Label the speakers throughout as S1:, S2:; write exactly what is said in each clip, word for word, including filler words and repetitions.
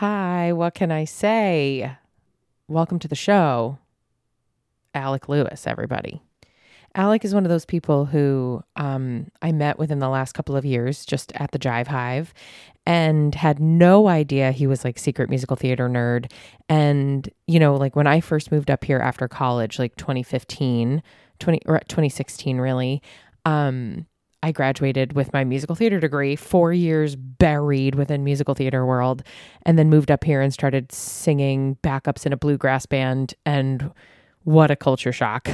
S1: Hi, what can I say? Welcome to the show. Alec Lewis, everybody. Alec is one of those people who um, I met within the last couple of years just at the Jive Hive and had no idea he was like secret musical theater nerd. And, you know, like when I first moved up here after college, like twenty fifteen, twenty, or twenty sixteen, really, um, I graduated with my musical theater degree, four years buried within musical theater world, and then moved up here and started singing backups in a bluegrass band. And what a culture shock.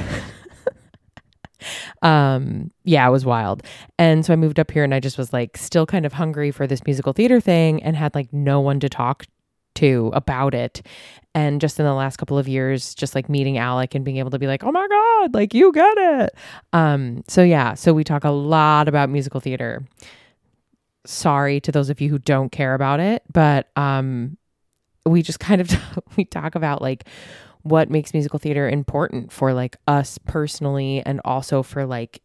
S1: um, yeah, it was wild. And so I moved up here and I just was like still kind of hungry for this musical theater thing and had like no one to talk to about it. And just in the last couple of years, just like meeting Alec and being able to be like, oh my God, like you get it. Um, so yeah, so we talk a lot about musical theater. Sorry to those of you who don't care about it, but um, we just kind of, we talk about like what makes musical theater important for like us personally and also for like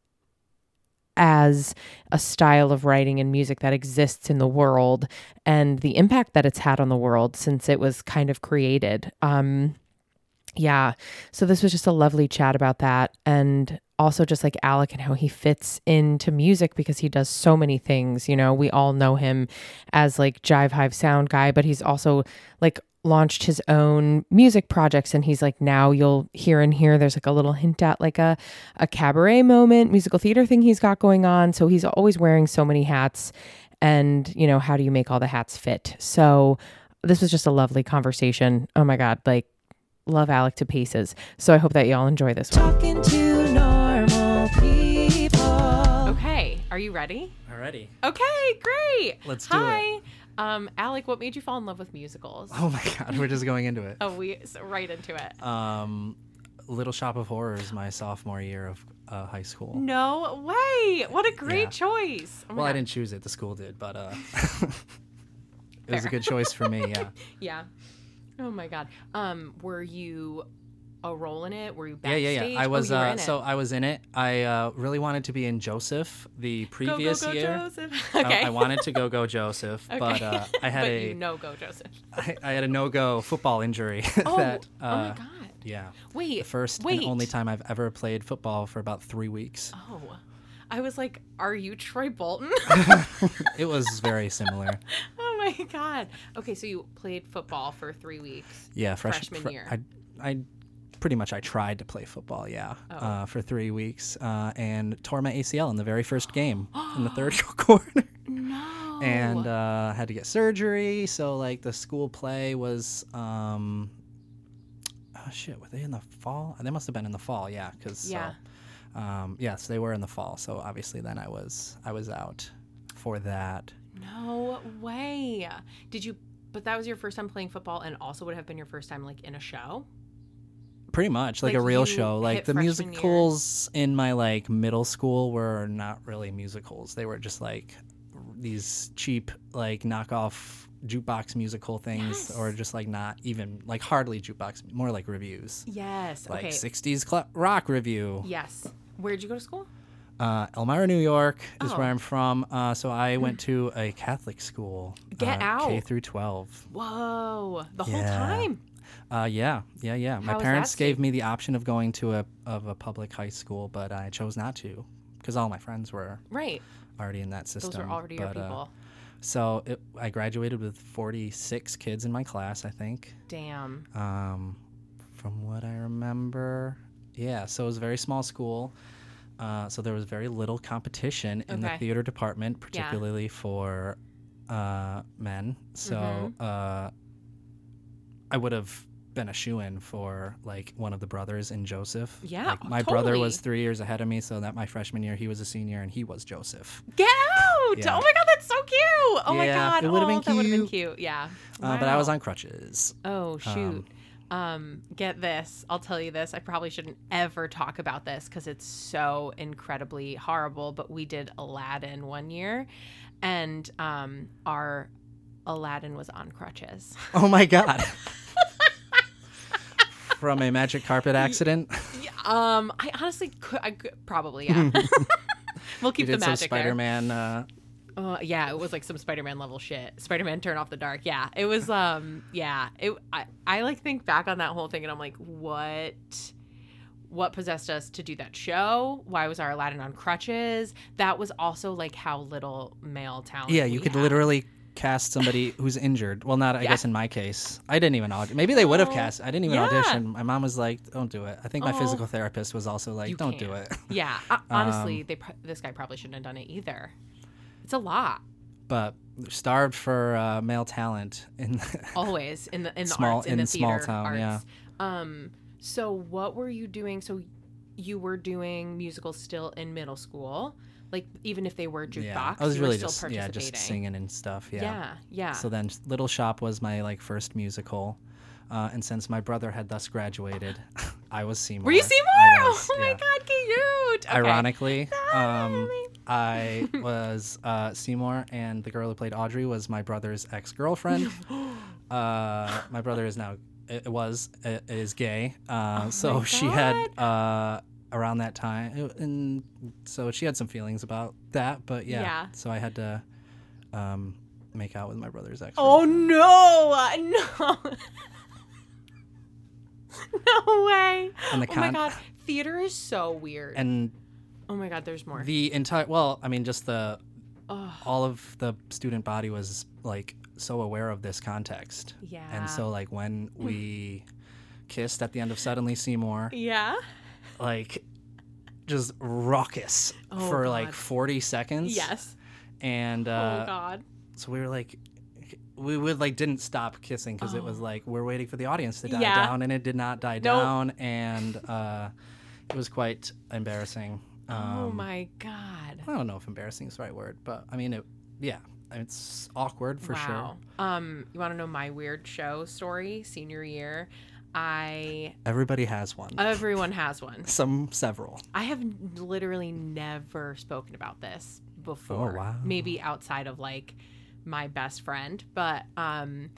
S1: as a style of writing and music that exists in the world and the impact that it's had on the world since it was kind of created. Um, yeah. So this was just a lovely chat about that. And also just like Alec and how he fits into music because he does so many things. You know, we all know him as like Jive Hive sound guy, but he's also like launched his own music projects, and he's like, now you'll hear and hear there's like a little hint at like a a cabaret moment musical theater thing he's got going on. So he's always wearing so many hats, and you know, how do you make all the hats fit? So this was just a lovely conversation. Oh my God, like love Alec to pieces. So I hope that y'all enjoy this one. Talking to normal people. Okay, are you ready?
S2: Alrighty.
S1: Okay, great.
S2: Let's do
S1: Hi.
S2: it.
S1: Um, Alec, what made you fall in love with musicals?
S2: Oh my God, we're just going into it.
S1: Oh, we so right into it.
S2: Um, Little Shop of Horrors, my sophomore year of uh, high school.
S1: No way! What a great
S2: Yeah.
S1: choice. Oh my
S2: well,
S1: God.
S2: I didn't choose it; the school did, but uh, it was a good choice for me. Yeah.
S1: Yeah. Oh my God. Um, were you a role in it? Were you
S2: Yeah,
S1: backstage?
S2: yeah, yeah. I was.
S1: Oh, you were
S2: uh,
S1: in it.
S2: so I was in it. I uh, really wanted to be in Joseph the previous
S1: go, go, go,
S2: year.
S1: Joseph.
S2: I-
S1: Okay.
S2: I, wanted to go go Joseph,
S1: Okay.
S2: but uh, I had
S1: but
S2: a
S1: you no go Joseph.
S2: I, I had a no go football injury.
S1: Oh,
S2: that, uh,
S1: oh my God.
S2: Yeah.
S1: Wait.
S2: The first
S1: wait.
S2: and only time I've ever played football for about three weeks.
S1: Oh, I was like, are you Troy Bolton?
S2: It was very similar.
S1: Oh my God. Okay, so you played football for three weeks.
S2: Yeah, fresh,
S1: freshman
S2: fr-
S1: year.
S2: I, I pretty much I tried to play football. Yeah,
S1: Oh.
S2: uh, for three weeks uh, and tore my A C L in the very first game in the third quarter.
S1: No.
S2: And uh, had to get surgery. So like the school play was, um, oh shit, were they in the fall? They must have been in the fall. Yeah, because
S1: Yeah.
S2: So, um, yes, they were in the fall. So obviously then I was I was out for that.
S1: No way. Did you? But that was your first time playing football, and also would have been your first time like in a show.
S2: Pretty much like,
S1: Like,
S2: a real
S1: you
S2: show. Like
S1: hit
S2: the
S1: freshman year.
S2: musicals in my like middle school were not really musicals. They were just like r- these cheap like knockoff jukebox musical things,
S1: Yes.
S2: or just like not even like hardly jukebox, more like reviews.
S1: Yes.
S2: Like
S1: Okay.
S2: sixties cl- rock review.
S1: Yes. Where'd you go to school?
S2: Uh, Elmira, New York is
S1: Oh.
S2: where I'm from. Uh, so I went to a Catholic school.
S1: Get
S2: uh,
S1: out.
S2: K through twelve.
S1: Whoa. The whole
S2: Yeah.
S1: time.
S2: Uh, yeah, yeah, yeah.
S1: How
S2: My
S1: was
S2: parents
S1: that
S2: gave
S1: safe?
S2: me the option of going to a of a public high school, but I chose not to because all my friends were
S1: Right.
S2: already in that system.
S1: Those were already your
S2: but, uh,
S1: people.
S2: so it, I graduated with forty-six kids in my class, I think.
S1: Damn.
S2: Um, from what I remember, yeah. So it was a very small school. Uh, so there was very little competition in the
S1: Okay.
S2: theater department, particularly for uh, men. So
S1: Mhm.
S2: uh, I would have been a shoo-in for like one of the brothers in Joseph.
S1: Yeah,
S2: Like, my brother
S1: totally.
S2: was three years ahead of me, so that my freshman year he was a senior and he was Joseph.
S1: Get out!
S2: Yeah.
S1: Oh my God, that's so cute. Oh my
S2: Yeah,
S1: God.
S2: it would've
S1: oh,
S2: been
S1: that would have been
S2: cute.
S1: cute. Yeah.
S2: Uh, but I was
S1: Wow.
S2: on crutches.
S1: Oh shoot.
S2: Um,
S1: Um, get this. I'll tell you this. I probably shouldn't ever talk about this because it's so incredibly horrible. But we did Aladdin one year, and um, our Aladdin was on crutches.
S2: Oh my God. From a magic carpet accident.
S1: Yeah, um, I honestly could. I could probably yeah. We'll keep
S2: You
S1: the
S2: did some
S1: magic there.
S2: Spider-Man uh,
S1: Uh, yeah, it was like some Spider-Man level shit. Spider-Man Turn Off the Dark. Yeah, it was. Um, yeah, it. I, I like think back on that whole thing, and I'm like, what, what possessed us to do that show? Why was our Aladdin on crutches? That was also like how little male talent.
S2: Yeah, you
S1: we
S2: could
S1: had.
S2: literally cast somebody who's injured. Well, not I
S1: Yeah.
S2: guess in my case. I didn't even audition. Maybe they would have
S1: Oh,
S2: cast. I didn't even
S1: yeah.
S2: audition. My mom was like, "Don't do it." I think my
S1: Oh.
S2: physical therapist was also like,
S1: You
S2: "Don't do
S1: can't.
S2: it."
S1: Yeah, uh, honestly,
S2: Um,
S1: they pro- this guy probably shouldn't have done it either. It's a lot.
S2: But starved for uh, male talent in
S1: Always in the in the
S2: Small-
S1: arts in,
S2: in
S1: the
S2: small
S1: theater
S2: town,
S1: arts.
S2: yeah.
S1: Um. So what were you doing? So you were doing musicals still in middle school, like even if they were jukebox,
S2: yeah. I was
S1: you
S2: really
S1: were still
S2: just yeah,
S1: participating.
S2: just singing and stuff. Yeah.
S1: Yeah. Yeah.
S2: So then Little Shop was my like first musical. Uh, and since my brother had thus graduated, I was Seymour.
S1: Were you Seymour?
S2: I was,
S1: Oh my
S2: yeah.
S1: God, cute. Okay.
S2: Ironically, um,
S1: Really?
S2: I was uh, Seymour, and the girl who played Audrey was my brother's ex-girlfriend. uh, my brother is now it was it is gay, uh,
S1: Oh
S2: so
S1: my
S2: she had uh, around that time, and so she had some feelings about that. But yeah,
S1: Yeah.
S2: so I had to um, make out with my brother's ex.
S1: Oh no! Uh, no. No way.
S2: And the
S1: Oh my
S2: con-
S1: God, theater is so weird.
S2: and
S1: Oh my God, there's more.
S2: the entire well, I mean, just the
S1: Oh,
S2: all of the student body was like so aware of this context.
S1: yeah.
S2: And so like when we kissed at the end of Suddenly Seymour,
S1: Yeah.
S2: like just raucous
S1: Oh,
S2: for
S1: God.
S2: like forty seconds.
S1: Yes.
S2: And
S1: Oh
S2: uh,
S1: God.
S2: so we were like, we would like didn't stop kissing because it was
S1: Oh.
S2: like we're waiting for the audience to die
S1: Yeah.
S2: down, and it did not die
S1: Nope.
S2: down, and uh, it was quite embarrassing. Um,
S1: Oh my God.
S2: I don't know if embarrassing is the right word, but I mean it. Yeah, it's awkward for
S1: Wow. Um, you want to know my weird show story? Senior year, I
S2: sure. Everybody has one.
S1: everyone has one.
S2: Some several.
S1: I have literally never spoken about this before.
S2: Oh, wow.
S1: Maybe outside of like my best friend, but um,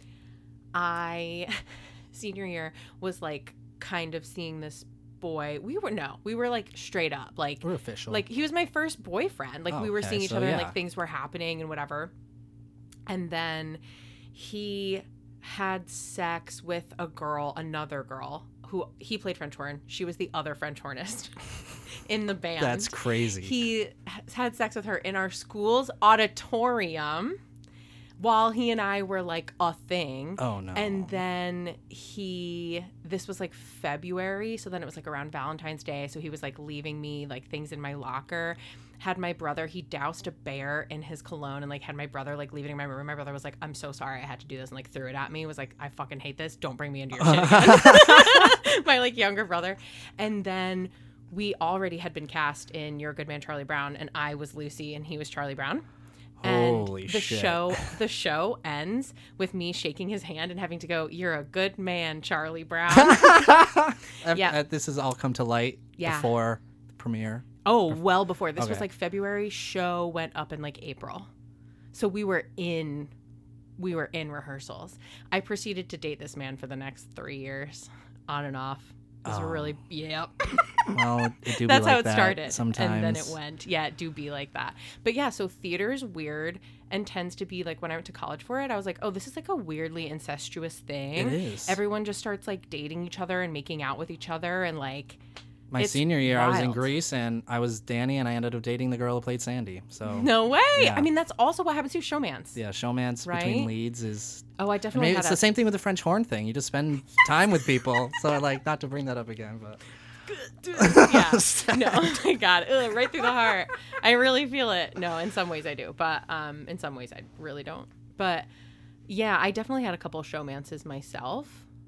S1: I senior year was like kind of seeing this boy. We were no, we were like straight up like
S2: We're official.
S1: like he was my first boyfriend. Like
S2: Oh,
S1: we were
S2: okay,
S1: seeing each
S2: so
S1: other and
S2: yeah.
S1: like things were happening and whatever. And then he had sex with a girl, another girl who he played French horn. She was the other French hornist in the band.
S2: That's crazy.
S1: He has had sex with her in our school's auditorium while he and I were like a thing.
S2: oh no.
S1: And then he, this was like February. So then it was like around Valentine's Day. So he was like leaving me like things in my locker. Had my brother, he doused a bear in his cologne and like had my brother like leave it in my room. My brother was like, I'm so sorry I had to do this, and like threw it at me. Was like, I fucking hate this. Don't bring me into your shit again. My like younger brother. And then we already had been cast in You're a Good Man, Charlie Brown, and I was Lucy and he was Charlie Brown. And
S2: Holy
S1: the
S2: shit.
S1: show the show ends with me shaking his hand and having to go, "You're a good man, Charlie Brown."
S2: Ev-
S1: yeah.
S2: uh, This has all come to light
S1: Yeah.
S2: before the premiere.
S1: Oh, well before. This was
S2: Okay.
S1: like February. Show went up in like April. So we were in we were in rehearsals. I proceeded to date this man for the next three years, on and off. It was
S2: Oh.
S1: really yep.
S2: Well, it do
S1: That's
S2: be like
S1: how it
S2: that
S1: started.
S2: sometimes.
S1: And then it went. Yeah, it do be like that. But yeah, so theater is weird and tends to be like when I went to college for it, I was like, oh, this is like a weirdly incestuous thing.
S2: It is.
S1: Everyone just starts like dating each other and making out with each other and like
S2: My
S1: it's
S2: senior year, I was in
S1: wild.
S2: Greece, and I was Danny, and I ended up dating the girl who played Sandy. So
S1: no way.
S2: Yeah.
S1: I mean, that's also what happens to showmance.
S2: yeah, showmance
S1: Right?
S2: between leads is.
S1: Oh, I
S2: and
S1: definitely
S2: maybe
S1: had
S2: it's
S1: a
S2: the same thing with the French horn thing. You just spend time with people. So like, not to bring that up again, but.
S1: yeah. No, oh my God. Ugh, right through the heart. I really feel it. No, in some ways I do, but um, in some ways I really don't. But yeah, I definitely had a couple of showmances myself.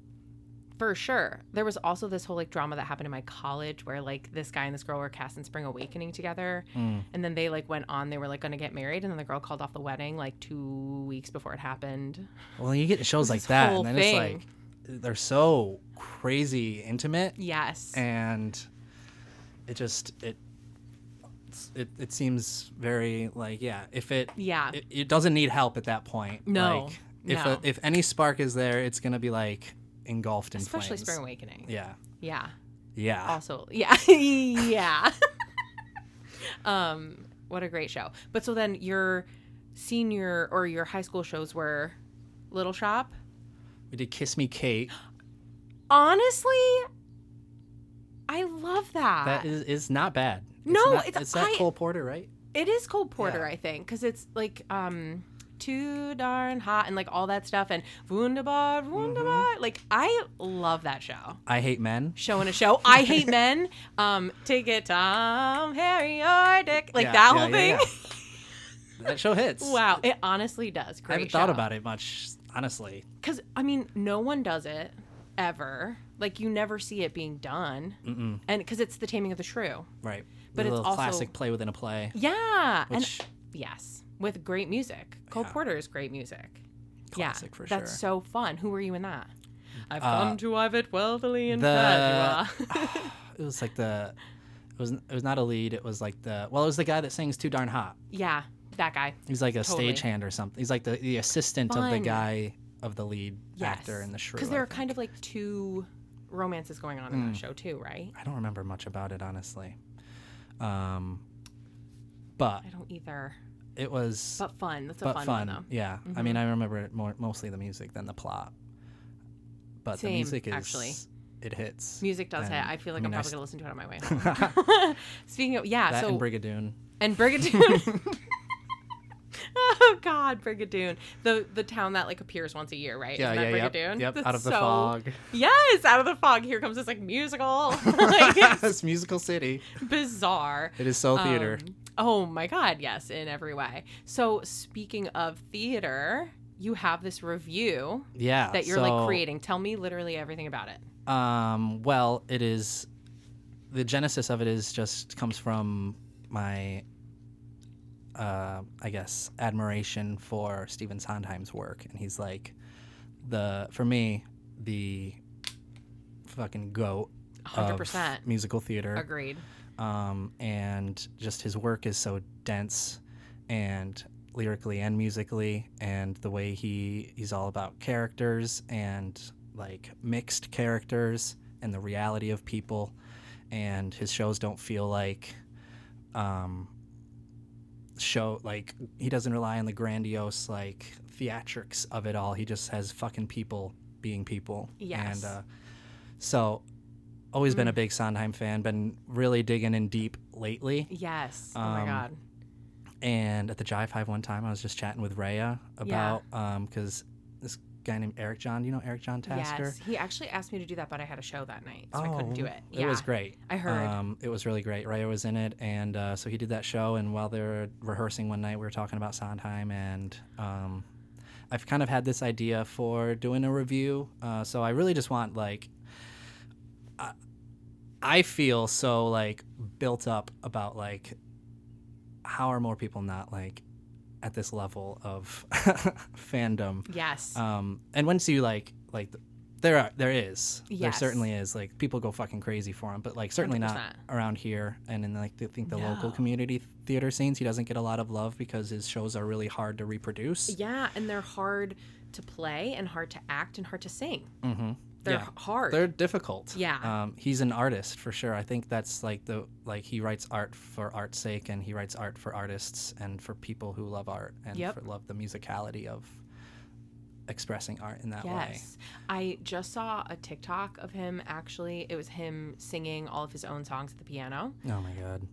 S1: For sure. There was also this whole like drama that happened in my college where like this guy and this girl were cast in Spring Awakening together.
S2: Mm.
S1: And then they like went on, they were like going to get married. And then the girl called off the wedding like two weeks before it happened.
S2: Well, you get shows like
S1: This
S2: that,
S1: whole
S2: and then
S1: thing.
S2: it's like they're so crazy intimate,
S1: Yes.
S2: and it just it it it seems very like yeah. If it
S1: yeah.
S2: it, it doesn't need help at that point.
S1: No,
S2: Like, if
S1: no.
S2: a, if any spark is there, it's gonna be like engulfed in
S1: Especially
S2: flames.
S1: Spring Awakening.
S2: Yeah.
S1: Yeah.
S2: Yeah.
S1: Also, yeah. yeah. um, what a great show. But so then you're senior or your high school shows were Little Shop?
S2: We did Kiss Me Kate.
S1: Honestly, I love that.
S2: That is, is not bad. It's
S1: No,
S2: not,
S1: it's-
S2: it's that
S1: I-
S2: Cole Porter, right?
S1: It is Cole Porter,
S2: Yeah.
S1: I think, because it's like um, too darn hot and like all that stuff and wunderbar, wunderbar.
S2: Mm-hmm.
S1: Like I love that show.
S2: I Hate Men.
S1: Show and a show. I Hate Men. Um, Take It, Tom, Harry, or Dick. Like
S2: Yeah,
S1: that
S2: yeah,
S1: whole
S2: yeah,
S1: thing.
S2: yeah. That show hits.
S1: Wow, it honestly does. Great
S2: I haven't
S1: show.
S2: thought about it much, honestly.
S1: Because I mean, no one does it ever. Like you never see it being done,
S2: Mm-mm.
S1: and because it's The Taming of the Shrew.
S2: Right.
S1: But
S2: The
S1: it's
S2: little
S1: also-
S2: classic play within a play.
S1: Yeah,
S2: Which,
S1: and yes, with great music. Cole
S2: Yeah.
S1: Porter is great music.
S2: classic
S1: yeah,
S2: for
S1: that's
S2: sure.
S1: so fun. Who were you in that? I've
S2: Uh,
S1: come to have it wealthily and
S2: the-
S1: Padua.
S2: It was like the... It was, it was not a lead. It was like the... Well, it was the guy that sings Too Darn Hot.
S1: Yeah, that guy.
S2: He's like a
S1: Totally.
S2: stagehand or something. He's like the, the assistant of the
S1: Fun.
S2: guy of the lead
S1: Yes.
S2: actor in the Shrew.
S1: Because
S2: I
S1: there are
S2: think.
S1: kind of like two romances going on in
S2: Mm.
S1: that show too, right?
S2: I don't remember much about it, honestly. Um, but
S1: I don't either.
S2: it was...
S1: But fun. That's a
S2: but
S1: fun,
S2: fun.
S1: one though.
S2: Yeah. I
S1: Mhm.
S2: mean, I remember it more mostly the music than the plot. But
S1: Same,
S2: the music is
S1: actually.
S2: it hits.
S1: Music does hit.
S2: And,
S1: I feel like
S2: I
S1: I'm
S2: mean, I
S1: probably
S2: s-
S1: gonna listen to it on my way home. Speaking of yeah,
S2: that
S1: so
S2: and Brigadoon.
S1: and Brigadoon. Oh God, Brigadoon, the the town that like appears once a year, right?
S2: Yeah,
S1: Isn't
S2: yeah,
S1: that
S2: yep,
S1: Brigadoon?
S2: yep.
S1: That's
S2: Out of the
S1: so-
S2: fog.
S1: Yes, out of the fog. Here comes this like musical, like it's
S2: It's musical city.
S1: bizarre.
S2: It is so theater.
S1: Um, oh my God, yes, in every way. So speaking of theater, you have this review
S2: Yeah.
S1: that you're
S2: so,
S1: like creating. Tell me literally everything about it.
S2: Um. Well, it is. The genesis of it is just comes from my. Uh, I guess admiration for Stephen Sondheim's work, and he's like, the for me, the fucking goat
S1: one hundred
S2: of
S1: percent
S2: musical theater.
S1: agreed.
S2: Um, and just his work is so dense and lyrically and musically, and the way he he's all about characters and like mixed characters and the reality of people, and his shows don't feel like um show like he doesn't rely on the grandiose like theatrics of it all. He just has fucking people being people.
S1: Yes.
S2: And uh so always been
S1: Mm.
S2: a big Sondheim fan, been really digging in deep lately.
S1: Yes. Oh my
S2: Um,
S1: God.
S2: And at the Jive Hive one time I was just chatting with Rhea about um because this guy named Eric John, you know Eric John Tasker?
S1: Yes. He actually asked me to do that, but I had a show that night, so I couldn't do it.
S2: It was great.
S1: I heard.
S2: Um, it was really great. Raya was in it, and uh, so he did that show. And while they were rehearsing one night, we were talking about Sondheim, and um, I've kind of had this idea for doing a review. Uh, so I really just want like, I, I feel so like built up about like, how are more people not like at this level of fandom?
S1: Yes.
S2: Um, and once you like, like, there are, there is, there
S1: Yes.
S2: certainly is. Like, people go fucking crazy for him, but like, certainly
S1: one
S2: not
S1: hundred percent.
S2: around here. And in like, I think the local
S1: No.
S2: community theater scenes, he doesn't get a lot of love because his shows are really hard to reproduce.
S1: Yeah, and they're hard to play and hard to act and hard to sing.
S2: Mm-hmm.
S1: They're
S2: Yeah.
S1: hard.
S2: They're difficult.
S1: Yeah.
S2: Um, he's an artist for sure. I think that's like the like he writes art for art's sake, and he writes art for artists and for people who love art and
S1: Yep.
S2: for love the musicality of expressing art in that way.
S1: Yes. I just saw a TikTok of him actually. It was him singing all of his own songs at the piano.
S2: Oh my god.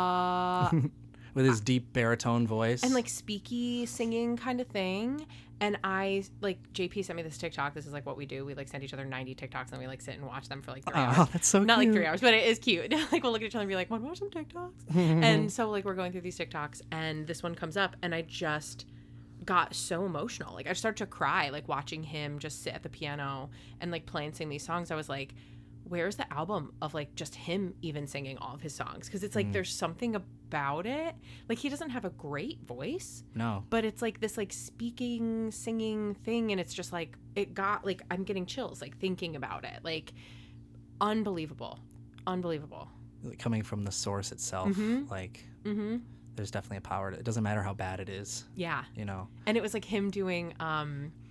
S1: Uh
S2: With his deep baritone voice.
S1: and like speaky singing kind of thing. And I like J P sent me this TikTok. This is like what we do. We like send each other ninety TikToks and we like sit and watch them for like three
S2: oh,
S1: hours.
S2: that's so
S1: Not
S2: cute.
S1: like three hours, but it is cute. Like we'll look at each other and be like, "Want to watch some TikToks?" And so like we're going through these TikToks, and this one comes up, and I just got so emotional. Like I started to cry, like watching him just sit at the piano and like play and sing these songs. I was like, "Where's the album of like just him even singing all of his songs?" Because it's like
S2: Mm.
S1: there's something about it. Like he doesn't have a great voice,
S2: No.
S1: but it's like this like speaking, singing thing, and it's just like it got like I'm getting chills like thinking about it. Like unbelievable, unbelievable.
S2: Like, coming from the source itself,
S1: Mhm.
S2: like
S1: Mm-hmm.
S2: there's definitely a power to it. It doesn't matter how bad it is,
S1: Yeah,
S2: you know.
S1: and it was like him doing um,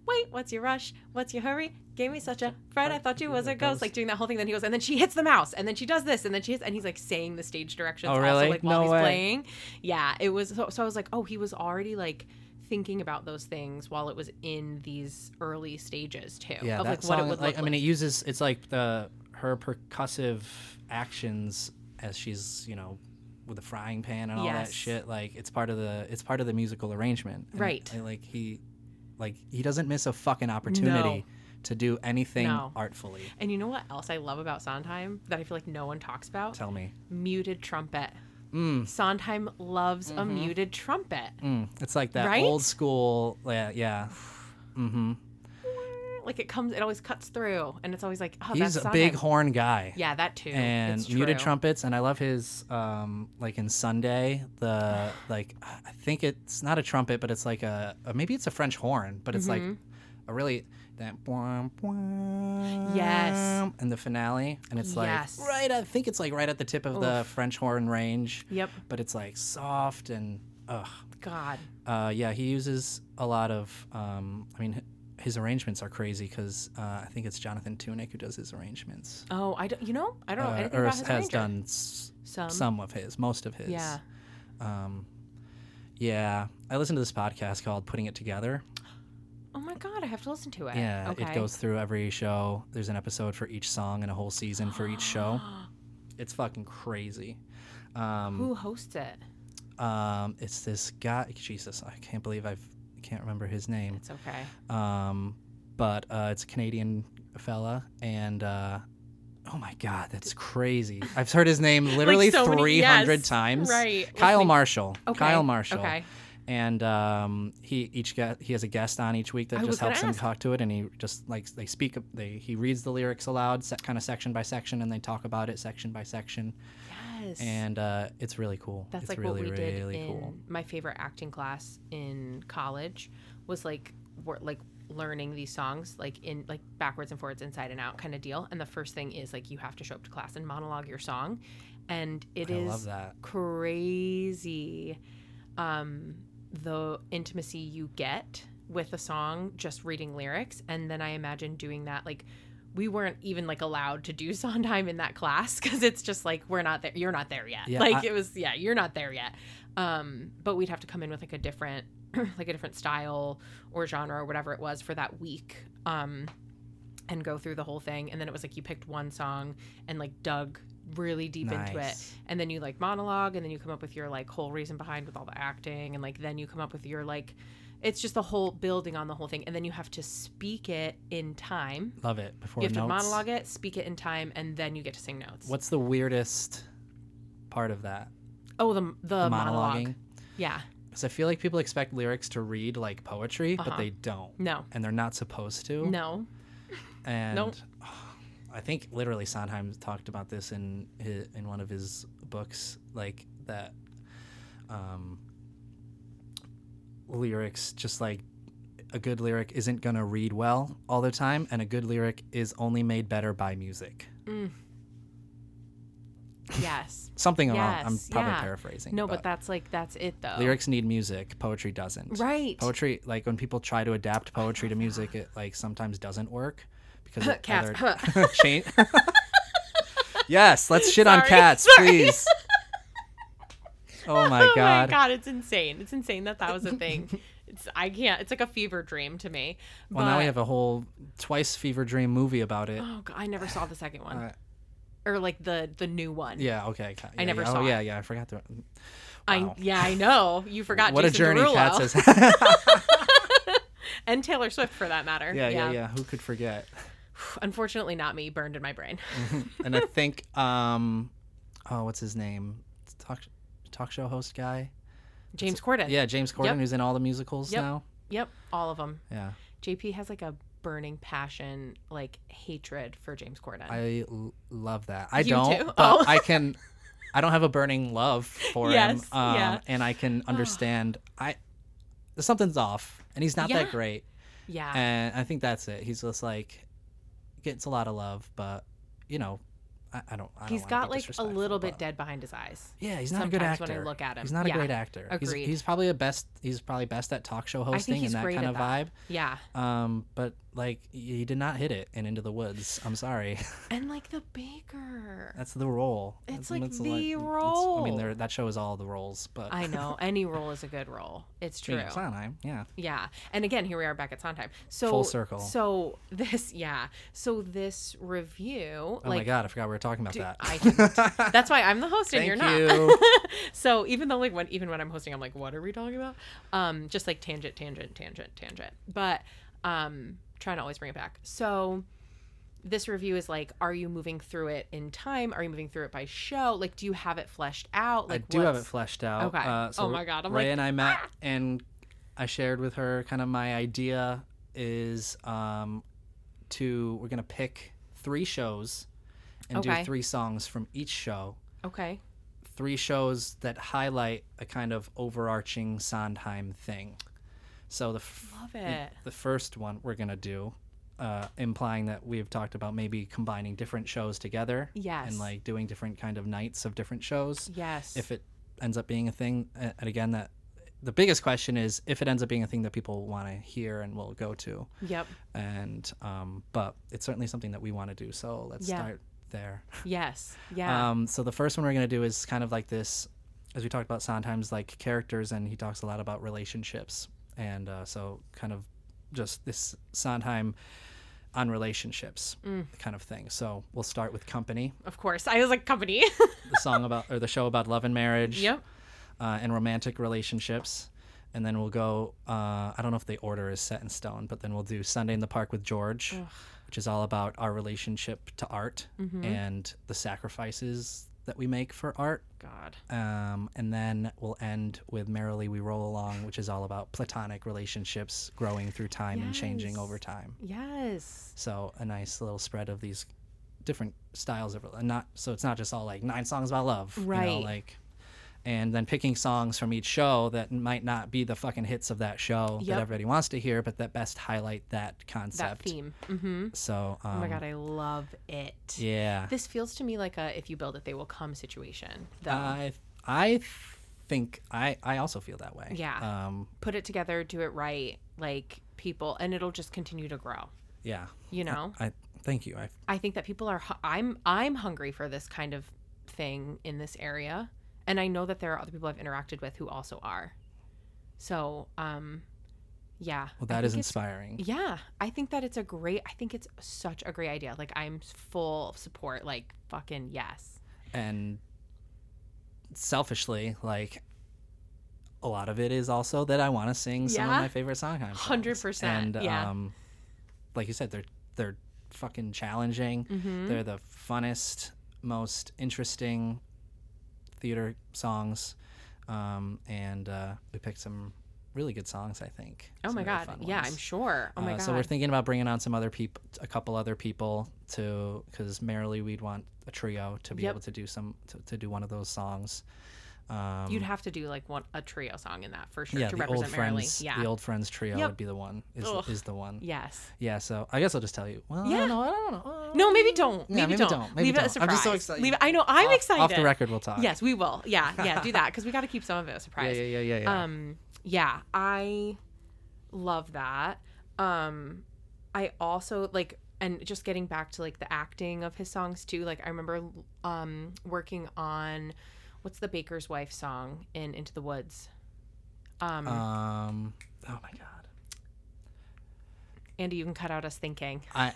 S1: wait, what's your rush? What's your hurry? Gave me such a fright, I thought you was a ghost. Like doing that whole thing. Then he goes, and then she hits the mouse, and then she does this, and then she hits, and he's like saying the stage directions.
S2: Oh, really?
S1: Also, like while
S2: No
S1: he's
S2: way.
S1: playing. Yeah, it was. So, so I was like, oh, he was already like thinking about those things while it was in these early stages too.
S2: Yeah,
S1: of
S2: that
S1: like
S2: song,
S1: what it would
S2: like,
S1: look
S2: I mean,
S1: like.
S2: it uses, it's like the, her percussive actions as she's, you know, with the frying pan and all that
S1: Yes.
S2: shit. Like, it's part of the, it's part of the musical arrangement. And,
S1: Right.
S2: uh, Like, he, like, he doesn't miss a fucking opportunity
S1: No.
S2: to do anything
S1: No.
S2: artfully.
S1: And you know what else I love about Sondheim that I feel like no one talks about?
S2: Tell me.
S1: Muted trumpet.
S2: Mm.
S1: Sondheim loves a muted trumpet.
S2: Mm. It's like that
S1: Right?
S2: old school, yeah, yeah. Mm-hmm.
S1: Like it comes, it always cuts through, and it's always like, oh,
S2: He's
S1: that's
S2: a big
S1: Sondheim.
S2: horn guy.
S1: Yeah, that too.
S2: And
S1: It's
S2: muted
S1: true.
S2: trumpets, and I love his um like in Sunday, the like I think it's not a trumpet, but it's like a, a maybe it's a French horn, but it's like a really that boing, boing,
S1: Yes.
S2: and the finale, and it's like
S1: Yes.
S2: right I think it's like right at the tip of the French horn range,
S1: Yep.
S2: but it's like soft and ugh.
S1: God.
S2: Uh, yeah, he uses a lot of. Um, I mean, h- his arrangements are crazy because uh, I think it's Jonathan Tunick who does his arrangements.
S1: Oh, I don't. You know, I don't know
S2: Uh,
S1: anything
S2: or
S1: about
S2: has
S1: his arranger.
S2: done s-
S1: Some.
S2: some of his, most of his.
S1: Yeah.
S2: Um, yeah, I listened to this podcast called Putting It Together.
S1: Oh my God, I have to listen to it.
S2: Yeah,
S1: Okay.
S2: it goes through every show. There's an episode for each song and a whole season for each show. It's fucking crazy. Um,
S1: Who hosts it?
S2: um, it's this guy. Jesus, I can't believe I've I can't remember his name.
S1: It's okay.
S2: Um, but uh, it's a Canadian fella, and uh, oh my God, that's crazy. I've heard his name literally
S1: so many-
S2: three hundred
S1: yes,
S2: times.
S1: right.
S2: Kyle
S1: Listening-
S2: Marshall.
S1: Okay.
S2: Kyle Marshall.
S1: Okay.
S2: And um, he each get he has a guest on each week that
S1: I was
S2: just helps
S1: gonna
S2: him
S1: ask.
S2: talk to it, and he just like they speak. They he reads the lyrics aloud, set, kind of section by section, and they talk about it section by section.
S1: Yes.
S2: And uh, it's really cool.
S1: That's
S2: it's
S1: like
S2: really,
S1: what we
S2: really
S1: did in
S2: cool.
S1: my favorite acting class in college was like we're like learning these songs like in like backwards and forwards, inside and out kind of deal. And the first thing is like you have to show up to class and monologue your song, and it
S2: I
S1: is
S2: love that.
S1: crazy um, the intimacy you get with a song just reading lyrics. And then I imagine doing that like. We weren't even like allowed to do Sondheim in that class because it's just like we're not there. You're not there yet.
S2: Yeah,
S1: like
S2: I-
S1: it was, yeah, you're not there yet. Um, but we'd have to come in with like a different, like a different style or genre or whatever it was for that week, um, and go through the whole thing. And then it was like you picked one song and like dug really deep into it,
S2: Nice.
S1: and then you like monologue, and then you come up with your like whole reason behind with all the acting, and like then you come up with your like. It's just the whole building on the whole thing. And then you have to speak it in time.
S2: Love it. Before
S1: You have
S2: notes.
S1: to monologue it, speak it in time, and then you get to sing notes.
S2: What's the weirdest part of that?
S1: Oh, the the,
S2: The
S1: monologue.
S2: monologuing?
S1: Yeah.
S2: Because I feel like people expect lyrics to read like poetry, but
S1: Uh-huh.
S2: they don't.
S1: No.
S2: And they're not supposed to.
S1: No.
S2: And
S1: Nope.
S2: I think literally Sondheim talked about this in his, in one of his books, like that um, lyrics, just like a good lyric isn't going to read well all the time, and a good lyric is only made better by music.
S1: Mm. Yes.
S2: Something wrong. I'm
S1: Yes,
S2: probably
S1: yeah.
S2: paraphrasing.
S1: No, but that's like that's it though.
S2: lyrics need music. Poetry doesn't.
S1: Right.
S2: Poetry, like when people try to adapt poetry to music, it like sometimes doesn't work because it
S1: Cats.
S2: either change. Yes, let's shit on
S1: Sorry,
S2: cats,
S1: sorry.
S2: please. Oh my
S1: Oh
S2: god.
S1: my god, it's insane. It's insane that that was a thing. It's I can't. It's like a fever dream to me.
S2: Well, now we
S1: But-
S2: have a whole twice fever dream movie about it.
S1: Oh god, I never saw the second one,
S2: Uh,
S1: or like the the new one.
S2: yeah. Okay. ca-
S1: I
S2: yeah,
S1: never
S2: yeah.
S1: saw
S2: Oh
S1: it.
S2: yeah, yeah. I forgot to.
S1: I
S2: Wow.
S1: yeah, I know. You forgot
S2: What
S1: Jason
S2: a journey
S1: Derulo.
S2: Cats has.
S1: and Taylor Swift for that matter.
S2: yeah, yeah, yeah. Who could forget?
S1: Unfortunately, not me. Burned in my brain.
S2: And I think, um, oh, what's his name? Talk talk show host guy.
S1: James Corden.
S2: Yeah, James Corden,
S1: Yep.
S2: who's in all the musicals
S1: Yep.
S2: now.
S1: Yep. All of them.
S2: Yeah.
S1: J P has like a burning passion, like hatred for James Corden.
S2: I l- love that. I
S1: You
S2: don't,
S1: too?
S2: but
S1: Oh.
S2: I can. I don't have a burning love for
S1: Yes,
S2: him, um,
S1: yeah.
S2: and I can understand. I something's off, and he's not
S1: Yeah.
S2: that great,
S1: yeah.
S2: and I think that's it. He's just like gets a lot of love, but you know, I, I don't. I
S1: He's
S2: don't wanna
S1: got
S2: be
S1: like a
S2: disrespectful,
S1: little bit
S2: but-
S1: dead behind his eyes.
S2: Yeah, he's not a good
S1: Sometimes
S2: actor.
S1: when I look at him.
S2: He's not a
S1: Yeah,
S2: great actor. He's,
S1: agreed.
S2: he's probably a best. He's probably best at talk show
S1: I think
S2: hosting
S1: he's
S2: and that
S1: great
S2: kind
S1: at
S2: of
S1: that.
S2: vibe.
S1: Yeah.
S2: Um, but like he did not hit it in Into the Woods. I'm sorry.
S1: And like the baker.
S2: That's the role.
S1: It's
S2: That's-
S1: like
S2: that's
S1: the
S2: it's- I
S1: role.
S2: mean, there that show is all the roles, but
S1: I know. Any role is a good role. It's true.
S2: Yeah, Sondheim, yeah.
S1: Yeah. And again, here we are back at Sondheim. So
S2: Full circle.
S1: So this, yeah. So this review,
S2: Oh
S1: like,
S2: my god, I forgot we were talking about
S1: dude,
S2: that.
S1: I can, that's why I'm the host and
S2: Thank
S1: you're not.
S2: you.
S1: So even though like when even when I'm hosting, I'm like, what are we talking about? Um, just like tangent, tangent, tangent, tangent. But um, trying to always bring it back. So this review is like, are you moving through it in time? Are you moving through it by show? Like, do you have it fleshed out? Like,
S2: I do have it
S1: what's-
S2: fleshed out.
S1: Okay.
S2: Uh, so
S1: Oh my God, I'm
S2: Ray
S1: like,
S2: and I met
S1: ah!
S2: and I shared with her kind of my idea is um, to we're gonna pick three shows and
S1: Okay.
S2: do three songs from each show.
S1: Okay.
S2: Three shows that highlight a kind of overarching Sondheim thing. So the f-
S1: Love
S2: the-
S1: it.
S2: The first one we're gonna do, uh, implying that we've talked about maybe combining different shows together.
S1: Yes.
S2: And like doing different kind of nights of different shows.
S1: Yes.
S2: If it ends up being a thing, a- and again, that the biggest question is if it ends up being a thing that people want to hear and will go to.
S1: Yep.
S2: And um, but it's certainly something that we want to do. So let's
S1: Yeah.
S2: start there.
S1: Yes. Yeah.
S2: Um, so the first one we're gonna do is kind of like this, as we talked about Sondheim's like characters, and he talks a lot about relationships, and uh, so kind of just this Sondheim on relationships
S1: Mm.
S2: kind of thing. So we'll start with Company,
S1: Of course. I was like, company.
S2: the song about or the show about love and marriage,
S1: Yep.
S2: uh, and romantic relationships. And then we'll go, uh, I don't know if the order is set in stone, but then we'll do Sunday in the Park with George,
S1: Ugh.
S2: which is all about our relationship to art
S1: Mhm.
S2: and the sacrifices that we make for art.
S1: God.
S2: Um, and then we'll end with Merrily We Roll Along, which is all about platonic relationships growing through time and changing
S1: Yes.
S2: over time.
S1: Yes.
S2: So a nice little spread of these different styles of and not so it's not just all like nine songs about love,
S1: Right.
S2: You know, like, and then picking songs from each show that might not be the fucking hits of that show
S1: Yep.
S2: that everybody wants to hear, but that best highlight that
S1: That
S2: concept.
S1: theme. Mm-hmm.
S2: So, um,
S1: Oh my God. I love it.
S2: yeah.
S1: This feels to me like a if you build it, they will come situation. Though.
S2: I I think I I also feel that way.
S1: Yeah.
S2: Um.
S1: Put it together, do it right, like people, and it'll just continue to grow.
S2: Yeah.
S1: You know,
S2: I thank you. I
S1: I think that people are. hu- I'm I'm hungry for this kind of thing in this area, and I know that there are other people I've interacted with who also are. So, um, yeah.
S2: well
S1: I
S2: that is
S1: think it's-
S2: inspiring.
S1: Yeah, I think that it's a great. I think it's such a great idea. Like I'm full support. Like fucking yes.
S2: And selfishly, like a lot of it is also that I want to sing some of
S1: Yeah.
S2: my favorite Sondheim songs.
S1: one hundred percent,
S2: And
S1: yeah.
S2: um, like you said, they're they're fucking challenging.
S1: Mm-hmm.
S2: They're the funnest, most interesting theater songs, um, and uh, we picked some really good songs. I think.
S1: Oh
S2: Some
S1: my
S2: really
S1: God.
S2: fun
S1: Yeah,
S2: ones.
S1: I'm sure. Oh my
S2: Uh,
S1: God.
S2: So we're thinking about bringing on some other people, a couple other people to, because merrily we'd want a trio to be
S1: Yep.
S2: able to do some, to, to do one of those songs. Um,
S1: You'd have to do like one a trio song in that for sure
S2: yeah,
S1: to
S2: the old
S1: represent Merrily.
S2: friends,
S1: Yeah.
S2: the old friends trio
S1: Yep.
S2: would be the one. Is
S1: Ugh.
S2: is the one?
S1: Yes.
S2: Yeah. So I guess I'll just tell you. Well, I
S1: Yeah.
S2: don't know. I don't know. Uh,
S1: No, maybe don't.
S2: Yeah,
S1: maybe,
S2: maybe
S1: don't.
S2: don't. Maybe
S1: Leave it a
S2: don't.
S1: surprise.
S2: I'm just so excited.
S1: Leave it. I know. I'm
S2: off,
S1: excited.
S2: Off the record, we'll talk.
S1: Yes, we will. Yeah, yeah. Do that because we got to keep some of it a
S2: Yeah.
S1: surprise.
S2: Yeah. Yeah. Yeah. Yeah.
S1: Um. Yeah. I love that. Um. I also like, and just getting back to like the acting of his songs too. Like I remember, um, working on, what's the Baker's Wife song in Into the Woods. Um.
S2: um. Oh my God.
S1: Andy, you can cut out us thinking.
S2: I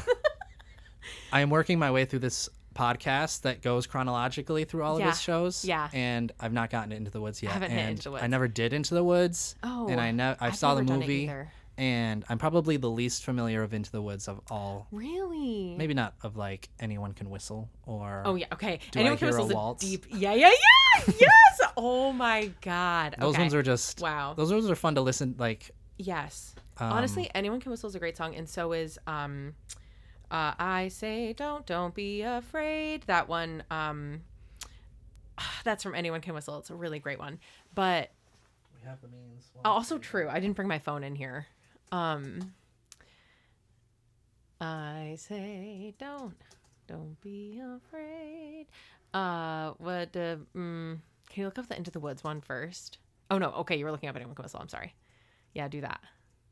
S2: I am working my way through this podcast that goes chronologically through all of
S1: Yeah.
S2: his shows.
S1: Yeah.
S2: And I've not gotten Into the Woods yet.
S1: haven't hit
S2: and
S1: Into the Woods.
S2: I never did Into the Woods.
S1: Oh.
S2: And I know I
S1: I've
S2: saw the
S1: never done it
S2: movie,
S1: either.
S2: and I'm probably the least familiar of Into the Woods of all.
S1: Really?
S2: Maybe not of like Anyone Can Whistle or.
S1: Oh yeah, okay.
S2: Do
S1: Anyone
S2: I
S1: Can
S2: Hear a
S1: Whistle's a
S2: Waltz?
S1: deep. Yeah, yeah, yeah. Yes. Oh my God.
S2: Those
S1: okay.
S2: ones are just.
S1: Wow.
S2: Those ones are fun to listen. Like.
S1: Yes.
S2: Um,
S1: Honestly, Anyone Can Whistle is a great song, and so is um, uh, I Say Don't Don't Be Afraid. That one. Um, that's from Anyone Can Whistle. It's a really great one. But
S2: We have the means.
S1: also true. I didn't bring my phone in here. Um, I say don't Don't be afraid. Uh, what? Uh, mm, can you look up the Into the Woods one first? Oh no. Okay, you were looking up Anyone Can Whistle. I'm sorry. Yeah, do that.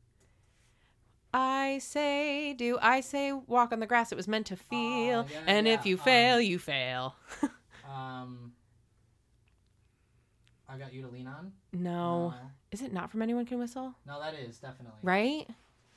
S1: I say, do I say, walk on the grass? It was meant to feel,
S2: uh, yeah,
S1: and
S2: yeah,
S1: if you
S2: um,
S1: fail, you fail.
S2: um, I got you to lean on.
S1: No.
S2: No,
S1: Is it not from Anyone Can Whistle?
S2: no that is definitely
S1: Right?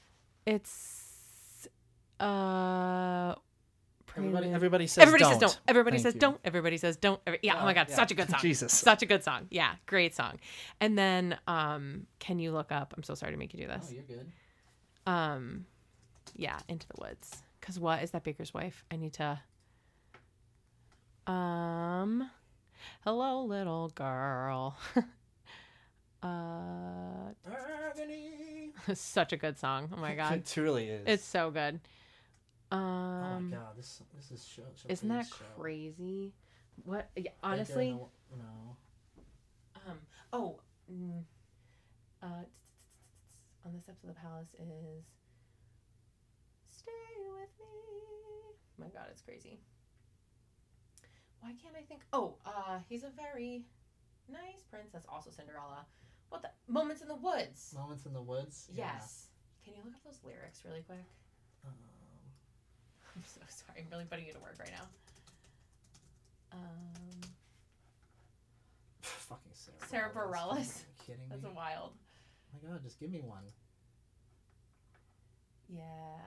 S1: It's uh.
S2: Everybody, everybody says
S1: Everybody
S2: don't.
S1: says don't. Everybody
S2: Thank
S1: says
S2: you.
S1: don't. Everybody says don't. Every, yeah.
S2: Yeah,
S1: Oh my God.
S2: yeah.
S1: Such a good song.
S2: Jesus.
S1: Such a good song. Yeah. Great song. And then, um, can you look up? I'm so sorry to make you do this.
S2: Oh, you're good.
S1: Um, yeah, Into the Woods. Cause what is that Baker's Wife? I need to. Um, hello, little girl. uh,
S2: Agony.
S1: such a good song. Oh my God.
S2: It truly is.
S1: It's so good. Um,
S2: oh my God, this this is show. show
S1: isn't that
S2: show.
S1: crazy? What? Yeah,
S2: Baker
S1: honestly.
S2: No. no.
S1: Um. Oh. Mm, uh. On this episode of The Palace is "Stay with Me." My God, it's crazy. Why can't I think? Oh, uh, he's a very nice prince. That's also Cinderella. What the Moments in the Woods?
S2: Moments in the Woods.
S1: Yes. Can you look up those lyrics really quick?
S2: Um,
S1: I'm so sorry. I'm really putting you to work right now. Um,
S2: fucking Sarah.
S1: Sarah
S2: Bareilles.
S1: Bareilles.
S2: Are you kidding
S1: that's
S2: me?
S1: a wild.
S2: Oh my God, just give me one.
S1: Yeah.